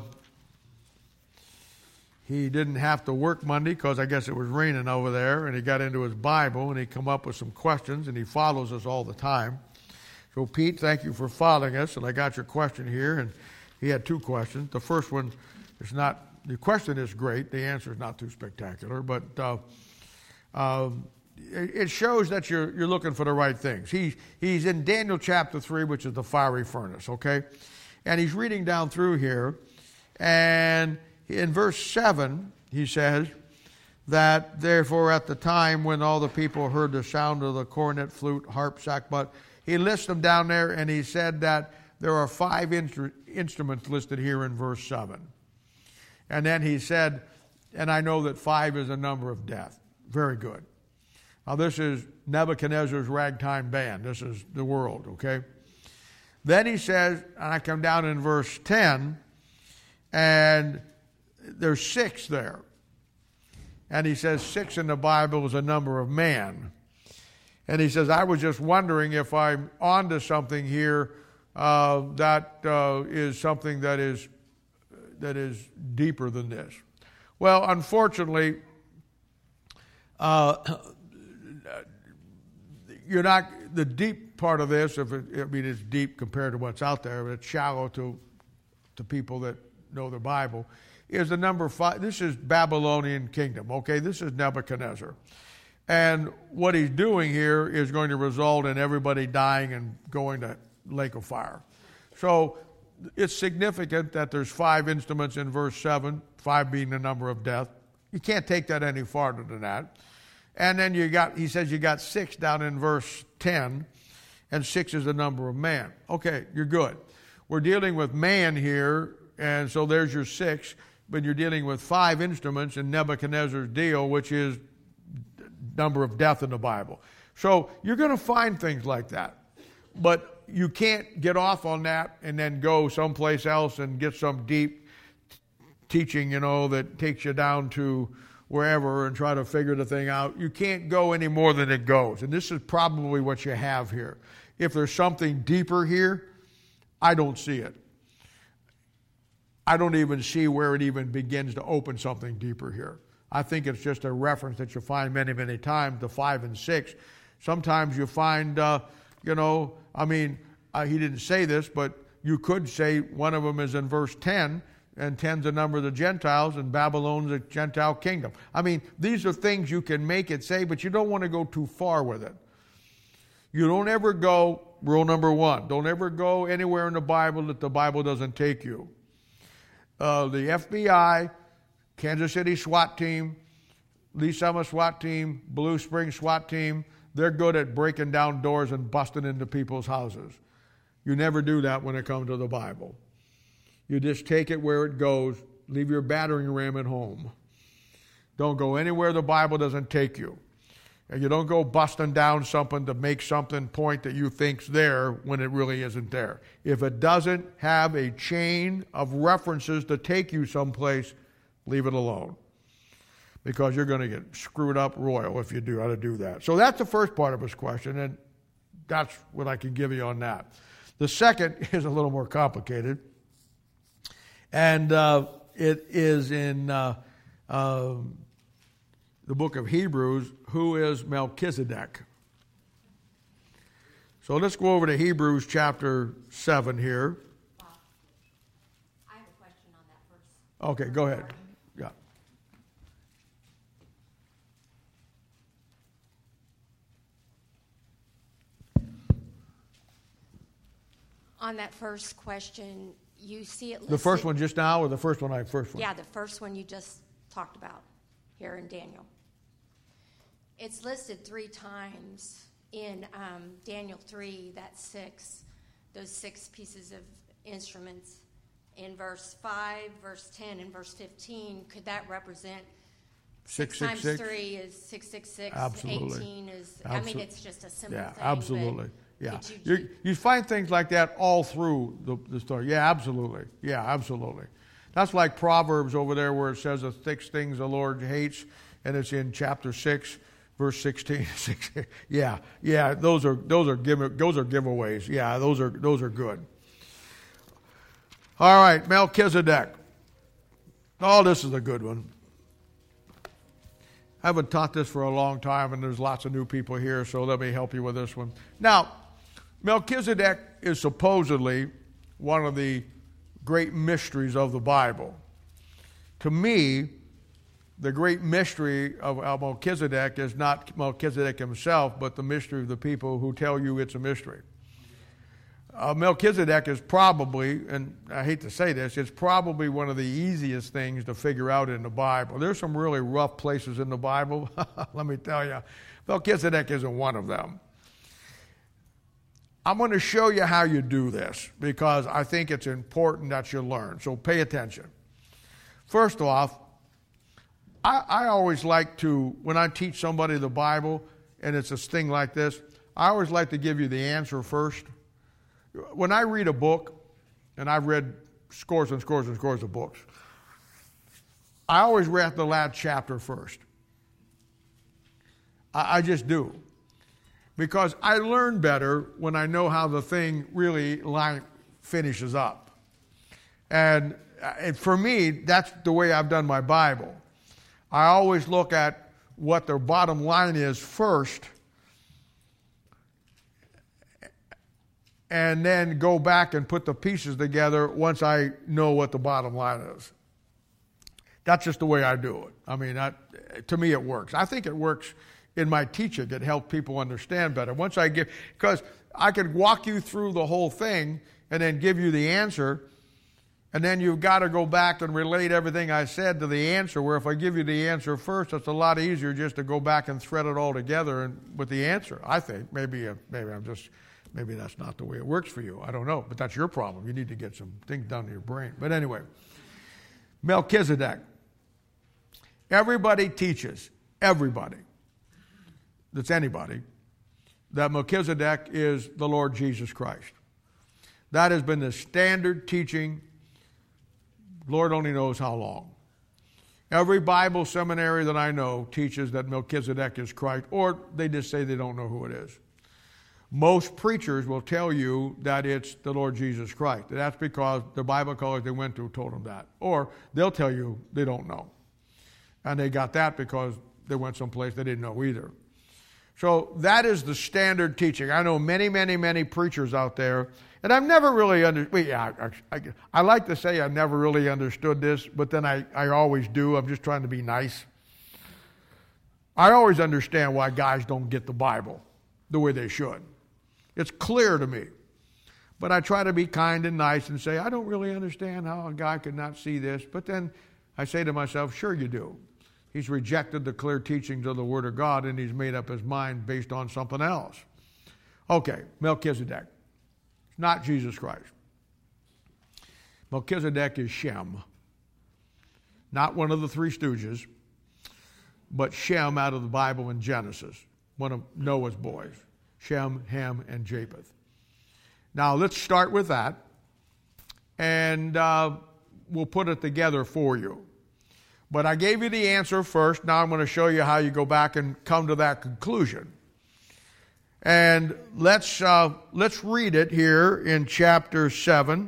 he didn't have to work Monday because I guess it was raining over there. And he got into his Bible and he come up with some questions, and he follows us all the time. So, Pete, thank you for following us. And I got your question here. And he had two questions. The first one is not, the question is great. The answer is not too spectacular, but uh, uh, it shows that you're you're looking for the right things. He, he's in Daniel chapter three, which is the fiery furnace, okay? And he's reading down through here, and in verse seven, he says that, therefore at the time when all the people heard the sound of the cornet, flute, harp, sackbut, he lists them down there, and he said that there are five instru- instruments listed here in verse seven. And then he said, and I know that five is a number of death. Very good. Now this is Nebuchadnezzar's ragtime band. This is the world, okay? Then he says, and I come down in verse ten, and there's six there. And he says six in the Bible is a number of man. And he says, I was just wondering if I'm onto something here Uh, that uh, is something that is that is deeper than this. Well, unfortunately, uh, you're not the deep part of this. If it, I mean, it's deep compared to what's out there, but it's shallow to to people that know the Bible. Is the number five? This is Babylonian kingdom. Okay, this is Nebuchadnezzar, and what he's doing here is going to result in everybody dying and going to lake of fire. So it's significant that there's five instruments in verse seven, five being the number of death. You can't take that any farther than that. And then you got, he says you got six down in verse ten, and six is the number of man. Okay, you're good. We're dealing with man here, and so there's your six, but you're dealing with five instruments in Nebuchadnezzar's deal, which is number of death in the Bible. So you're going to find things like that. But you can't get off on that and then go someplace else and get some deep t- teaching, you know, that takes you down to wherever and try to figure the thing out. You can't go any more than it goes. And this is probably what you have here. If there's something deeper here, I don't see it. I don't even see where it even begins to open something deeper here. I think it's just a reference that you find many, many times, the five and six. Sometimes you find... Uh, You know, I mean, uh, he didn't say this, but you could say one of them is in verse ten, and ten's the number of the Gentiles, and Babylon's a Gentile kingdom. I mean, these are things you can make it say, but you don't want to go too far with it. You don't ever go, rule number one, don't ever go anywhere in the Bible that the Bible doesn't take you. Uh, the F B I, Kansas City SWAT team, Lee Summit SWAT team, Blue Springs SWAT team, they're good at breaking down doors and busting into people's houses. You never do that when it comes to the Bible. You just take it where it goes. Leave your battering ram at home. Don't go anywhere the Bible doesn't take you. And you don't go busting down something to make something point that you think's there when it really isn't there. If it doesn't have a chain of references to take you someplace, leave it alone. Because you're going to get screwed up royal if you do how to do that. So that's the first part of his question, and that's what I can give you on that. The second is a little more complicated, and uh, it is in uh, uh, the book of Hebrews, who is Melchizedek. So let's go over to Hebrews chapter seven here. I have a question on that Okay, go ahead. Yeah. On that first question, you see it listed. The first one just now, or the first one I first one? Yeah, the first one you just talked about here in Daniel. It's listed three times in um, Daniel three, that's six, those six pieces of instruments. In verse five, verse ten, and verse fifteen, could that represent Six, six, six, times six? three is six, six, six. Absolutely. eighteen is, Absol- I mean, it's just a simple Yeah, thing. absolutely. but Yeah, could you, you, you find things like that all through the, the story. Yeah, absolutely. Yeah, absolutely. That's like Proverbs over there where it says the six things the Lord hates, and it's in chapter six, verse sixteen. yeah, yeah. Those are those are give, those are giveaways. Yeah, those are those are good. All right, Melchizedek. Oh, this is a good one. I haven't taught this for a long time, and there's lots of new people here, so let me help you with this one. Now, Melchizedek is supposedly one of the great mysteries of the Bible. To me, the great mystery of Melchizedek is not Melchizedek himself, but the mystery of the people who tell you it's a mystery. Uh, Melchizedek is probably, and I hate to say this, it's probably one of the easiest things to figure out in the Bible. There's some really rough places in the Bible, let me tell you. Melchizedek isn't one of them. I'm going to show you how you do this because I think it's important that you learn, so pay attention. First off, I, I always like to, when I teach somebody the Bible, and it's a thing like this, I always like to give you the answer first. When I read a book, and I've read scores and scores and scores of books, I always read the last chapter first. I, I just do. Because I learn better when I know how the thing really line finishes up. And, and for me, that's the way I've done my Bible. I always look at what the bottom line is first, and then go back and put the pieces together once I know what the bottom line is. That's just the way I do it. I mean, that, to me it works. I think it works in my teaching. It helps people understand better. Once I give, because I could walk you through the whole thing and then give you the answer, and then you've got to go back and relate everything I said to the answer, where if I give you the answer first, it's a lot easier just to go back and thread it all together and with the answer, I think. Maybe, uh, maybe I'm just... Maybe that's not the way it works for you. I don't know. But that's your problem. You need to get some things done in your brain. But anyway, Melchizedek. Everybody teaches, everybody, that's anybody, that Melchizedek is the Lord Jesus Christ. That has been the standard teaching, Lord only knows how long. Every Bible seminary that I know teaches that Melchizedek is Christ, or they just say they don't know who it is. Most preachers will tell you that it's the Lord Jesus Christ. That's because the Bible college they went to told them that. Or they'll tell you they don't know. And they got that because they went someplace they didn't know either. So that is the standard teaching. I know many, many, many preachers out there, and I've never really understood, yeah, I, I, I like to say I never really understood this, but then I, I always do. I'm just trying to be nice. I always understand why guys don't get the Bible the way they should. It's clear to me. But I try to be kind and nice and say, I don't really understand how a guy could not see this. But then I say to myself, sure you do. He's rejected the clear teachings of the Word of God, and he's made up his mind based on something else. Okay, Melchizedek. It's not Jesus Christ. Melchizedek is Shem. Not one of the three stooges, but Shem out of the Bible in Genesis, one of Noah's boys. Shem, Ham, and Japheth. Now, let's start with that, and uh, we'll put it together for you. But I gave you the answer first. Now I'm going to show you how you go back and come to that conclusion. And let's, uh, let's read it here in chapter seven.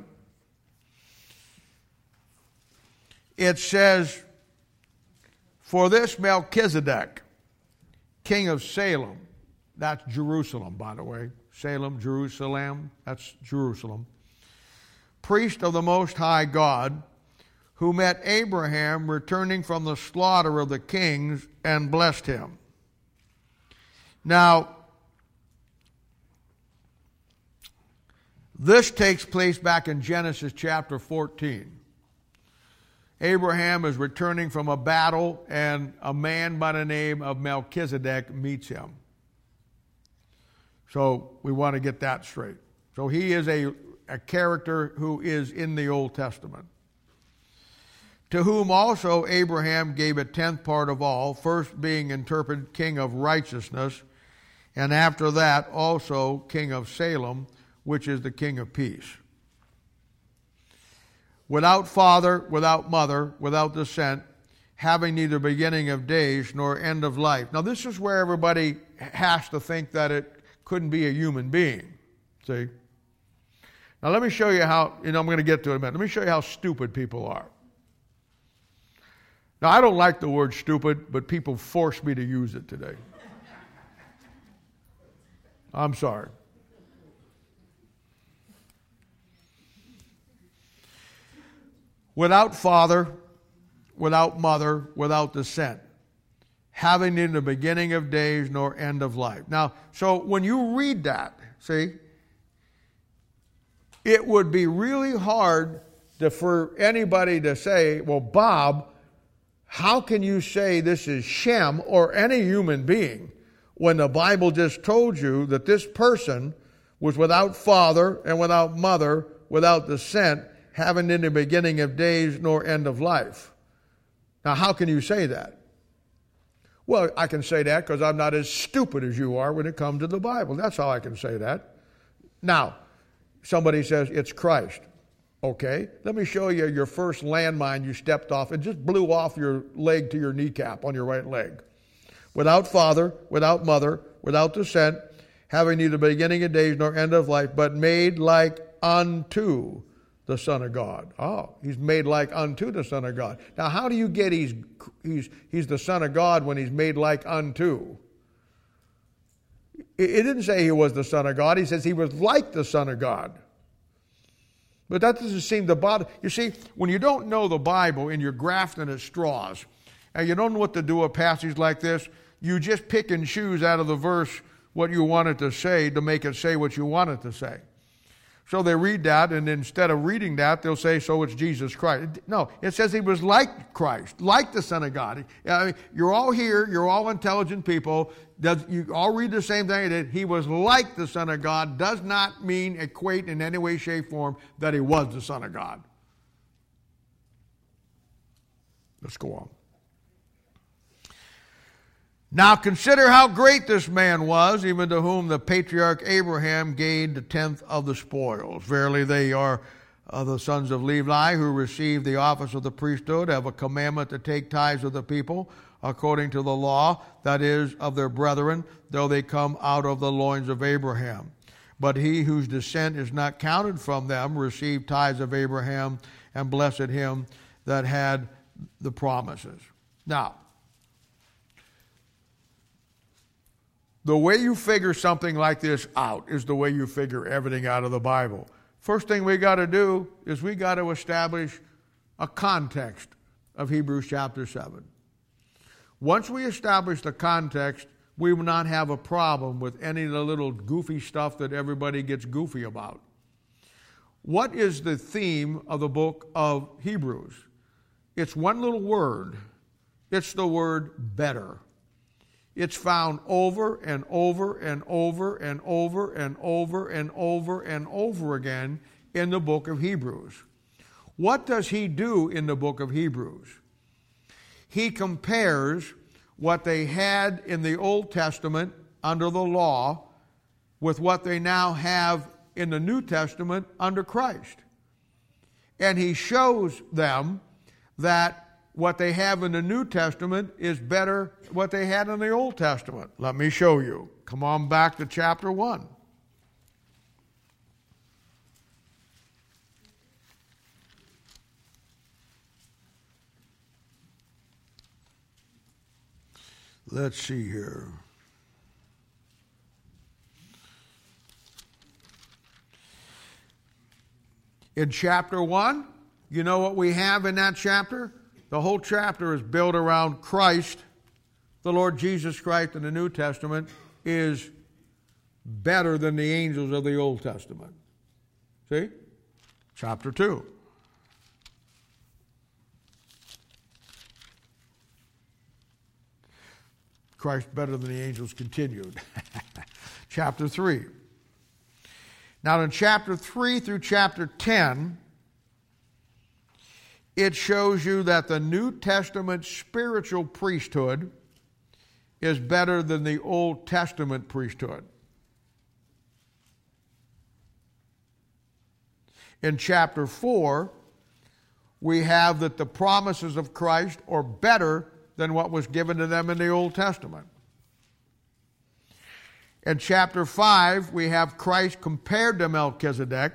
It says, for this Melchizedek, king of Salem, that's Jerusalem, by the way. Salem, Jerusalem, that's Jerusalem. Priest of the Most High God, who met Abraham returning from the slaughter of the kings and blessed him. Now, this takes place back in Genesis chapter fourteen. Abraham is returning from a battle, and a man by the name of Melchizedek meets him. So we want to get that straight. So he is a, a character who is in the Old Testament. To whom also Abraham gave a tenth part of all, first being interpreted king of righteousness, and after that also king of Salem, which is the king of peace. Without father, without mother, without descent, having neither beginning of days nor end of life. Now this is where everybody has to think that it couldn't be a human being. See? Now let me show you how, you know, I'm going to get to it in a minute. Let me show you how stupid people are. Now I don't like the word stupid, but people force me to use it today. I'm sorry. Without father, without mother, without descent, having neither the beginning of days nor end of life. Now, so when you read that, see, it would be really hard to, for anybody to say, well, Bob, how can you say this is Shem or any human being when the Bible just told you that this person was without father and without mother, without descent, having in the beginning of days nor end of life? Now, how can you say that? Well, I can say that because I'm not as stupid as you are when it comes to the Bible. That's how I can say that. Now, somebody says it's Christ. Okay, let me show you your first landmine you stepped off and just blew off your leg to your kneecap on your right leg. Without father, without mother, without descent, having neither beginning of days nor end of life, but made like unto the Son of God. Oh, he's made like unto the Son of God. Now, how do you get he's, he's, he's the Son of God when he's made like unto? It, it didn't say he was the Son of God. He says he was like the Son of God. But that doesn't seem to bother. You see, when you don't know the Bible and you're grafting at straws, and you don't know what to do with a passage like this, you just pick and choose out of the verse what you want it to say to make it say what you want it to say. So they read that, and instead of reading that, they'll say, so it's Jesus Christ. No, it says he was like Christ, like the Son of God. I mean, you're all here, you're all intelligent people, does, you all read the same thing. That he was like the Son of God does not mean, equate in any way, shape, form that he was the Son of God. Let's go on. Now consider how great this man was, even to whom the patriarch Abraham gave the tenth of the spoils. Verily they are uh, the sons of Levi, who received the office of the priesthood, have a commandment to take tithes of the people, according to the law, that is, of their brethren, though they come out of the loins of Abraham. But he whose descent is not counted from them received tithes of Abraham, and blessed him that had the promises. Now, the way you figure something like this out is the way you figure everything out of the Bible. First thing we got to do is we got to establish a context of Hebrews chapter seven. Once we establish the context, we will not have a problem with any of the little goofy stuff that everybody gets goofy about. What is the theme of the book of Hebrews? It's one little word. It's the word better. It's found over and over and over and over and over and over and over again in the book of Hebrews. What does he do in the book of Hebrews? He compares what they had in the Old Testament under the law with what they now have in the New Testament under Christ. And he shows them that what they have in the New Testament is better what they had in the Old Testament. Let me show you. Come on back to chapter one. Let's see here. In chapter one, You know what we have in that chapter? The whole chapter is built around Christ. The Lord Jesus Christ in the New Testament is better than the angels of the Old Testament. See? Chapter two. Christ better than the angels continued. Chapter three. Now in chapter three through chapter ten, it shows you that the New Testament spiritual priesthood is better than the Old Testament priesthood. In chapter four, we have that the promises of Christ are better than what was given to them in the Old Testament. In chapter five, we have Christ compared to Melchizedek.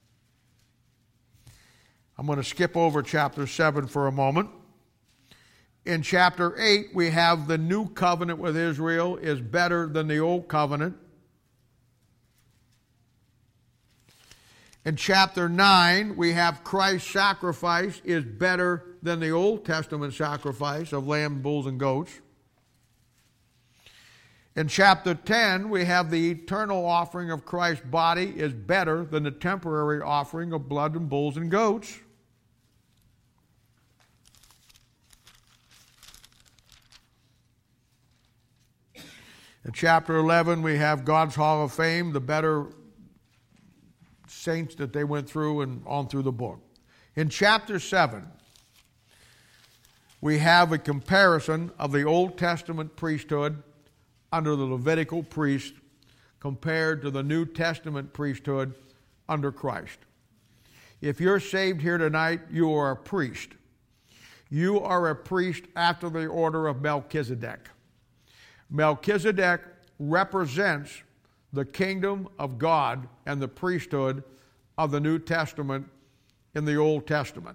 I'm going to skip over chapter seven for a moment. In chapter eight, we have the new covenant with Israel is better than the old covenant. In chapter nine, we have Christ's sacrifice is better than the Old Testament sacrifice of lambs, bulls, and goats. In chapter ten, we have the eternal offering of Christ's body is better than the temporary offering of blood and bulls and goats. In chapter eleven, we have God's Hall of Fame, the better saints that they went through and on through the book. In chapter seven, we have a comparison of the Old Testament priesthood under the Levitical priest compared to the New Testament priesthood under Christ. If you're saved here tonight, you are a priest. You are a priest after the order of Melchizedek. Melchizedek represents the kingdom of God and the priesthood of the New Testament in the Old Testament.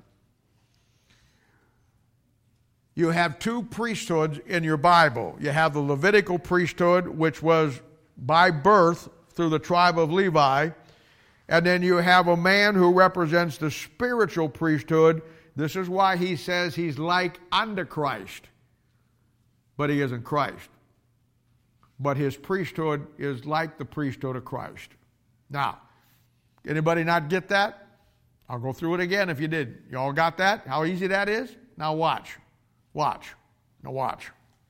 You have two priesthoods in your Bible. You have the Levitical priesthood, which was by birth through the tribe of Levi, and then you have a man who represents the spiritual priesthood. This is why he says he's like unto Christ, but he isn't Christ. But his priesthood is like the priesthood of Christ. Now, anybody not get that? I'll go through it again if you did. You all got that? How easy that is? Now watch. Watch. Now watch.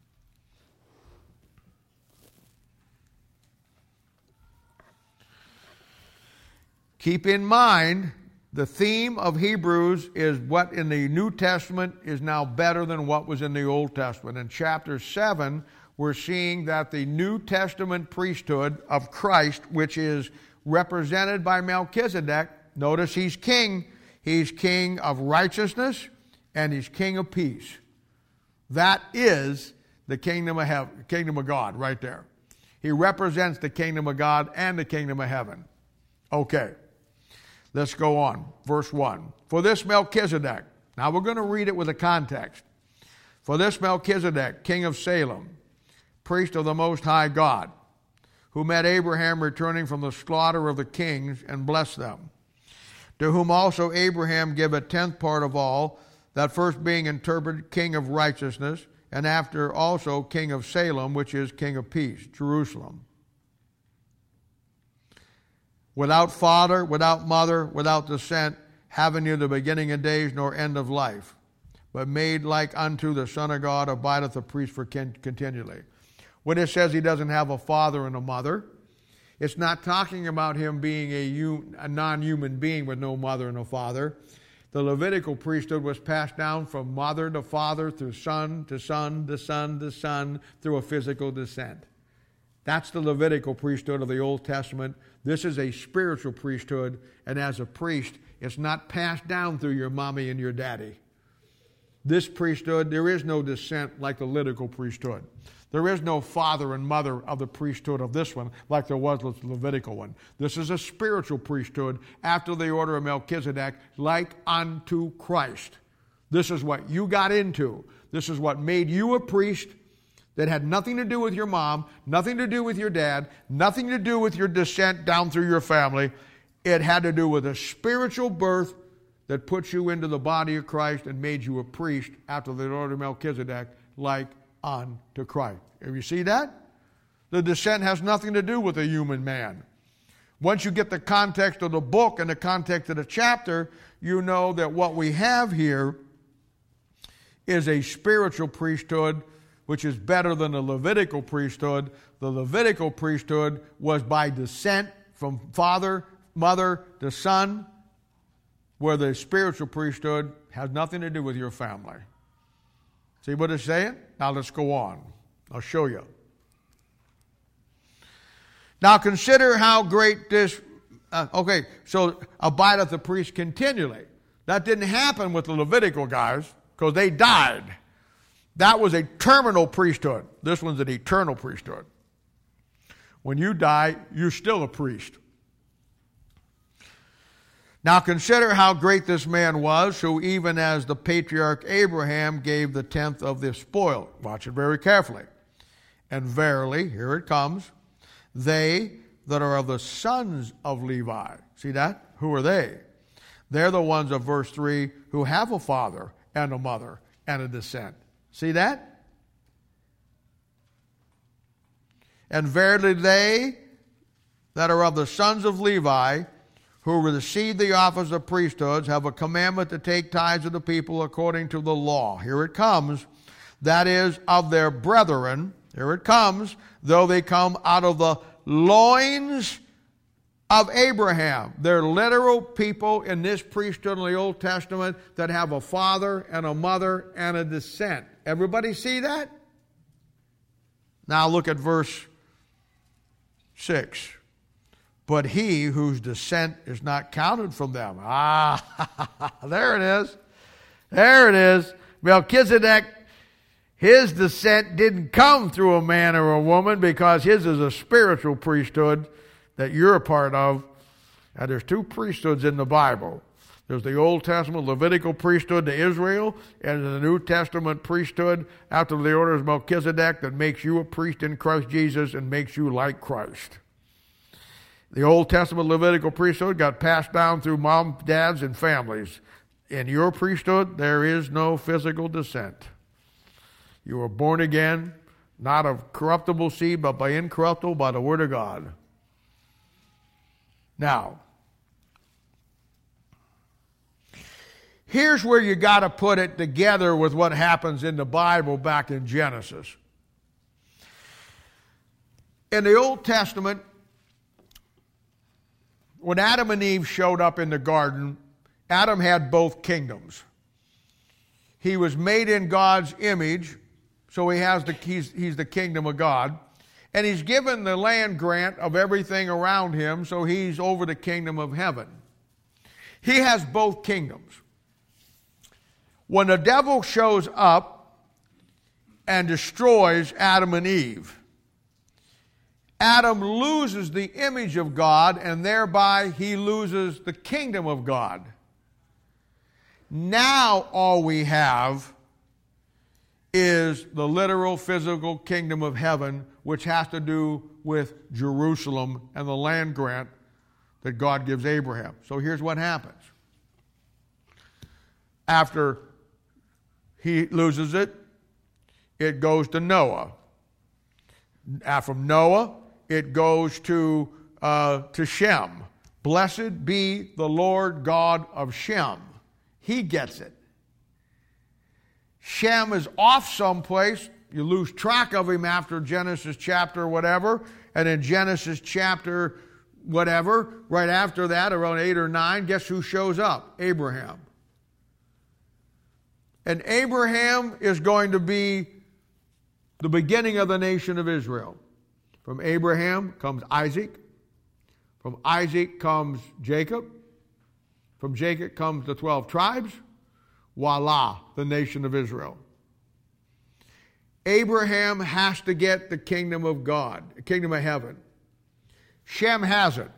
Keep in mind, the theme of Hebrews is what in the New Testament is now better than what was in the Old Testament. In chapter seven, we're seeing that the New Testament priesthood of Christ, which is represented by Melchizedek, notice he's king. He's king of righteousness and he's king of peace. That is the kingdom of heaven, kingdom of God right there. He represents the kingdom of God and the kingdom of heaven. Okay, let's go on. Verse one. For this Melchizedek, now we're going to read it with a context. For this Melchizedek, king of Salem, priest of the Most High God, who met Abraham returning from the slaughter of the kings and blessed them, to whom also Abraham gave a tenth part of all, that first being interpreted king of righteousness, and after also king of Salem, which is king of peace, Jerusalem. Without father, without mother, without descent, having neither beginning of days nor end of life, but made like unto the Son of God, abideth a priest for continually. When it says he doesn't have a father and a mother, it's not talking about him being a, a non-human being with no mother and no father. The Levitical priesthood was passed down from mother to father, through son to son to son to son, through a physical descent. That's the Levitical priesthood of the Old Testament. This is a spiritual priesthood, and as a priest, it's not passed down through your mommy and your daddy. This priesthood, there is no descent like the Levitical priesthood. There is no father and mother of the priesthood of this one like there was with the Levitical one. This is a spiritual priesthood after the order of Melchizedek, like unto Christ. This is what you got into. This is what made you a priest that had nothing to do with your mom, nothing to do with your dad, nothing to do with your descent down through your family. It had to do with a spiritual birth that put you into the body of Christ and made you a priest after the order of Melchizedek, like unto Christ. Have you see that? The descent has nothing to do with a human man. Once you get the context of the book and the context of the chapter, you know that what we have here is a spiritual priesthood, which is better than the Levitical priesthood. The Levitical priesthood was by descent from father, mother to son, where the spiritual priesthood has nothing to do with your family. See what it's saying? Now let's go on. I'll show you. Now consider how great this, uh, okay, so abideth the priest continually. That didn't happen with the Levitical guys because they died. That was a terminal priesthood. This one's an eternal priesthood. When you die, you're still a priest. Now consider how great this man was, who even as the patriarch Abraham gave the tenth of the spoil. Watch it very carefully. And verily, here it comes, they that are of the sons of Levi. See that? Who are they? They're the ones of verse three who have a father and a mother and a descent. See that? And verily they that are of the sons of Levi, who receive the office of priesthoods, have a commandment to take tithes of the people according to the law. Here it comes. That is, of their brethren. Here it comes. Though they come out of the loins of Abraham. They're literal people in this priesthood in the Old Testament that have a father and a mother and a descent. Everybody see that? Now look at verse six. But he whose descent is not counted from them. Ah, there it is. There it is. Melchizedek, his descent didn't come through a man or a woman because his is a spiritual priesthood that you're a part of. Now, there's two priesthoods in the Bible. There's the Old Testament Levitical priesthood to Israel, and the New Testament priesthood after the order of Melchizedek that makes you a priest in Christ Jesus and makes you like Christ. The Old Testament Levitical priesthood got passed down through mom, dads, and families. In your priesthood, there is no physical descent. You were born again, not of corruptible seed, but by incorruptible, by the word of God. Now, here's where you got to put it together with what happens in the Bible back in Genesis. In the Old Testament, when Adam and Eve showed up in the garden, Adam had both kingdoms. He was made in God's image, so he has the, he's, he's the kingdom of God. And he's given the land grant of everything around him, so he's over the kingdom of heaven. He has both kingdoms. When the devil shows up and destroys Adam and Eve, Adam loses the image of God, and thereby he loses the kingdom of God. Now all we have is the literal physical kingdom of heaven, which has to do with Jerusalem and the land grant that God gives Abraham. So here's what happens. After he loses it, it goes to Noah. From Noah, it goes to, uh, to Shem. Blessed be the Lord God of Shem. He gets it. Shem is off someplace. You lose track of him after Genesis chapter whatever. And in Genesis chapter whatever, right after that, around eight or nine, guess who shows up? Abraham. And Abraham is going to be the beginning of the nation of Israel. From Abraham comes Isaac. From Isaac comes Jacob. From Jacob comes the twelve tribes. Voila, the nation of Israel. Abraham has to get the kingdom of God, the kingdom of heaven. Shem has it.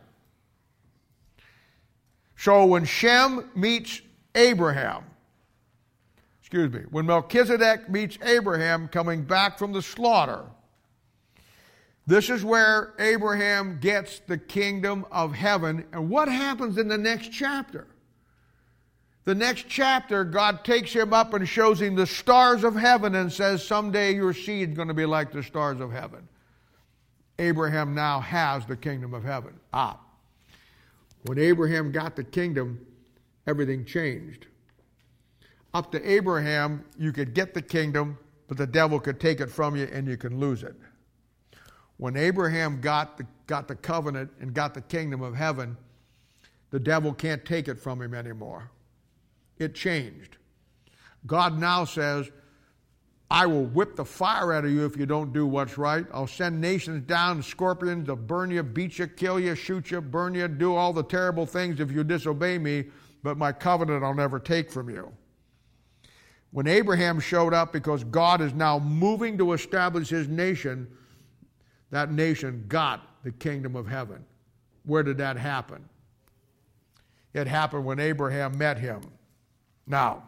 So when Shem meets Abraham, excuse me, when Melchizedek meets Abraham coming back from the slaughter, this is where Abraham gets the kingdom of heaven. And what happens in the next chapter? The next chapter, God takes him up and shows him the stars of heaven and says, someday your seed is going to be like the stars of heaven. Abraham now has the kingdom of heaven. Ah. When Abraham got the kingdom, everything changed. Up to Abraham, you could get the kingdom, but the devil could take it from you and you can lose it. When Abraham got the, got the covenant and got the kingdom of heaven, the devil can't take it from him anymore. It changed. God now says, I will whip the fire out of you if you don't do what's right. I'll send nations down, scorpions, to burn you, beat you, kill you, shoot you, burn you, do all the terrible things if you disobey me, but my covenant I'll never take from you. When Abraham showed up, because God is now moving to establish his nation, that nation got the kingdom of heaven. Where did that happen? It happened when Abraham met him. Now,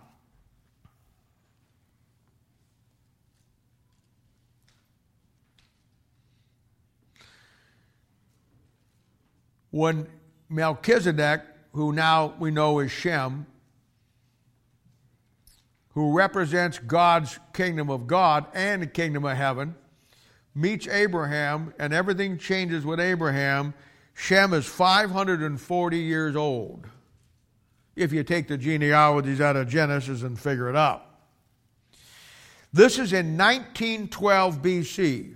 when Melchizedek, who now we know is Shem, who represents God's kingdom of God and the kingdom of heaven, meets Abraham, and everything changes with Abraham. Shem is five hundred forty years old, if you take the genealogies out of Genesis and figure it out. This is in nineteen twelve B C,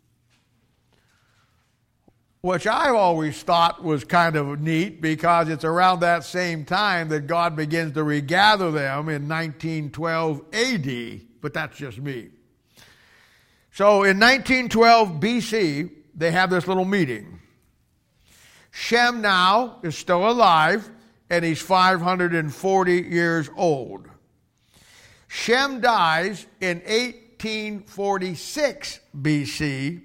which I always thought was kind of neat, because it's around that same time that God begins to regather them in nineteen twelve A D, but that's just me. So in nineteen twelve B C, they have this little meeting. Shem now is still alive, and he's five hundred forty years old. Shem dies in eighteen forty-six B C,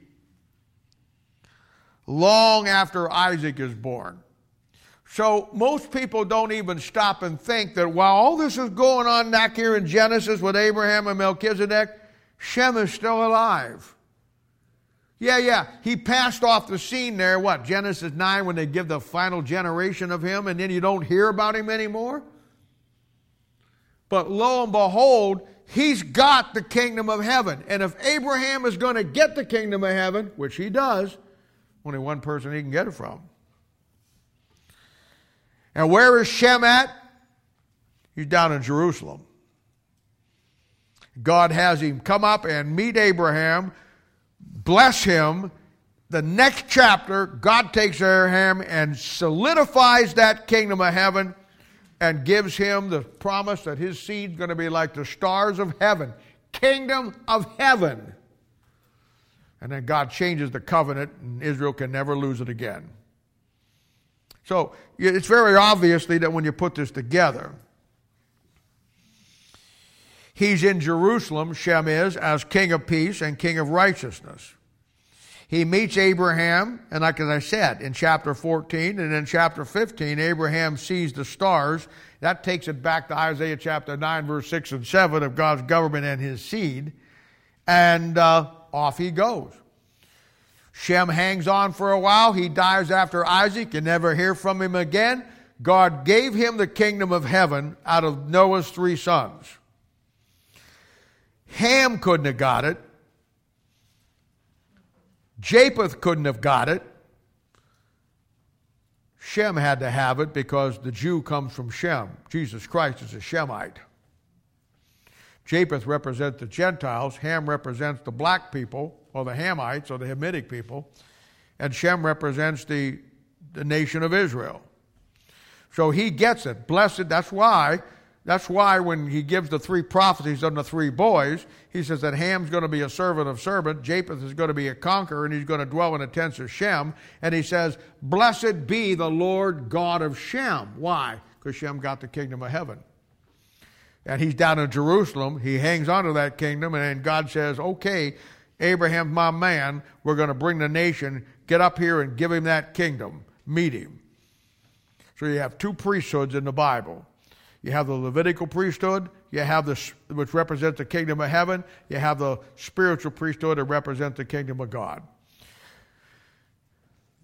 long after Isaac is born. So most people don't even stop and think that while all this is going on back here in Genesis with Abraham and Melchizedek, Shem is still alive. Yeah, yeah, he passed off the scene there, what, Genesis nine, when they give the final generation of him, and then you don't hear about him anymore? But lo and behold, he's got the kingdom of heaven. And if Abraham is going to get the kingdom of heaven, which he does, only one person he can get it from. And where is Shem at? He's down in Jerusalem. God has him come up and meet Abraham, bless him. The next chapter, God takes Abraham and solidifies that kingdom of heaven and gives him the promise that his seed's going to be like the stars of heaven. Kingdom of heaven. And then God changes the covenant, and Israel can never lose it again. So it's very obviously that when you put this together, he's in Jerusalem, Shem is, as king of peace and king of righteousness. He meets Abraham, and like as I said, in chapter fourteen and in chapter fifteen, Abraham sees the stars. That takes it back to Isaiah chapter nine, verse six and seven of God's government and his seed. And uh, off he goes. Shem hangs on for a while. He dies after Isaac. You never hear from him again. God gave him the kingdom of heaven out of Noah's three sons. Ham couldn't have got it. Japheth couldn't have got it. Shem had to have it because the Jew comes from Shem. Jesus Christ is a Shemite. Japheth represents the Gentiles. Ham represents the black people, or the Hamites, or the Hamitic people. And Shem represents the, the nation of Israel. So he gets it. Blessed, that's why, that's why when he gives the three prophecies on the three boys, he says that Ham's going to be a servant of servant, Japheth is going to be a conqueror, and he's going to dwell in the tents of Shem. And he says, blessed be the Lord God of Shem. Why? Because Shem got the kingdom of heaven. And he's down in Jerusalem. He hangs on to that kingdom, and then God says, okay, Abraham's my man. We're going to bring the nation. Get up here and give him that kingdom. Meet him. So you have two priesthoods in the Bible. You have the Levitical priesthood. You have the, which represents the kingdom of heaven. You have the spiritual priesthood that represents the kingdom of God.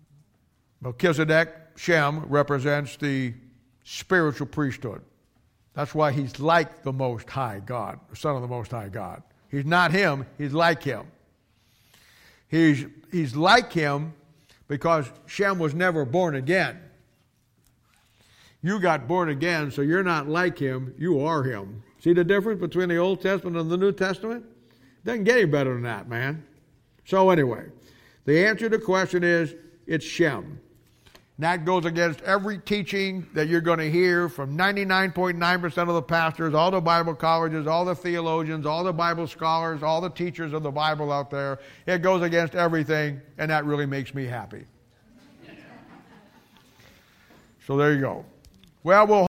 Melchizedek, Shem, represents the spiritual priesthood. That's why he's like the Most High God, the Son of the Most High God. He's not him, he's like him. He's, he's like him because Shem was never born again. You got born again, so you're not like him, you are him. See the difference between the Old Testament and the New Testament? Doesn't get any better than that, man. So anyway, the answer to the question is, it's Shem. And that goes against every teaching that you're going to hear from ninety-nine point nine percent of the pastors, all the Bible colleges, all the theologians, all the Bible scholars, all the teachers of the Bible out there. It goes against everything, and that really makes me happy. So there you go. Well, we'll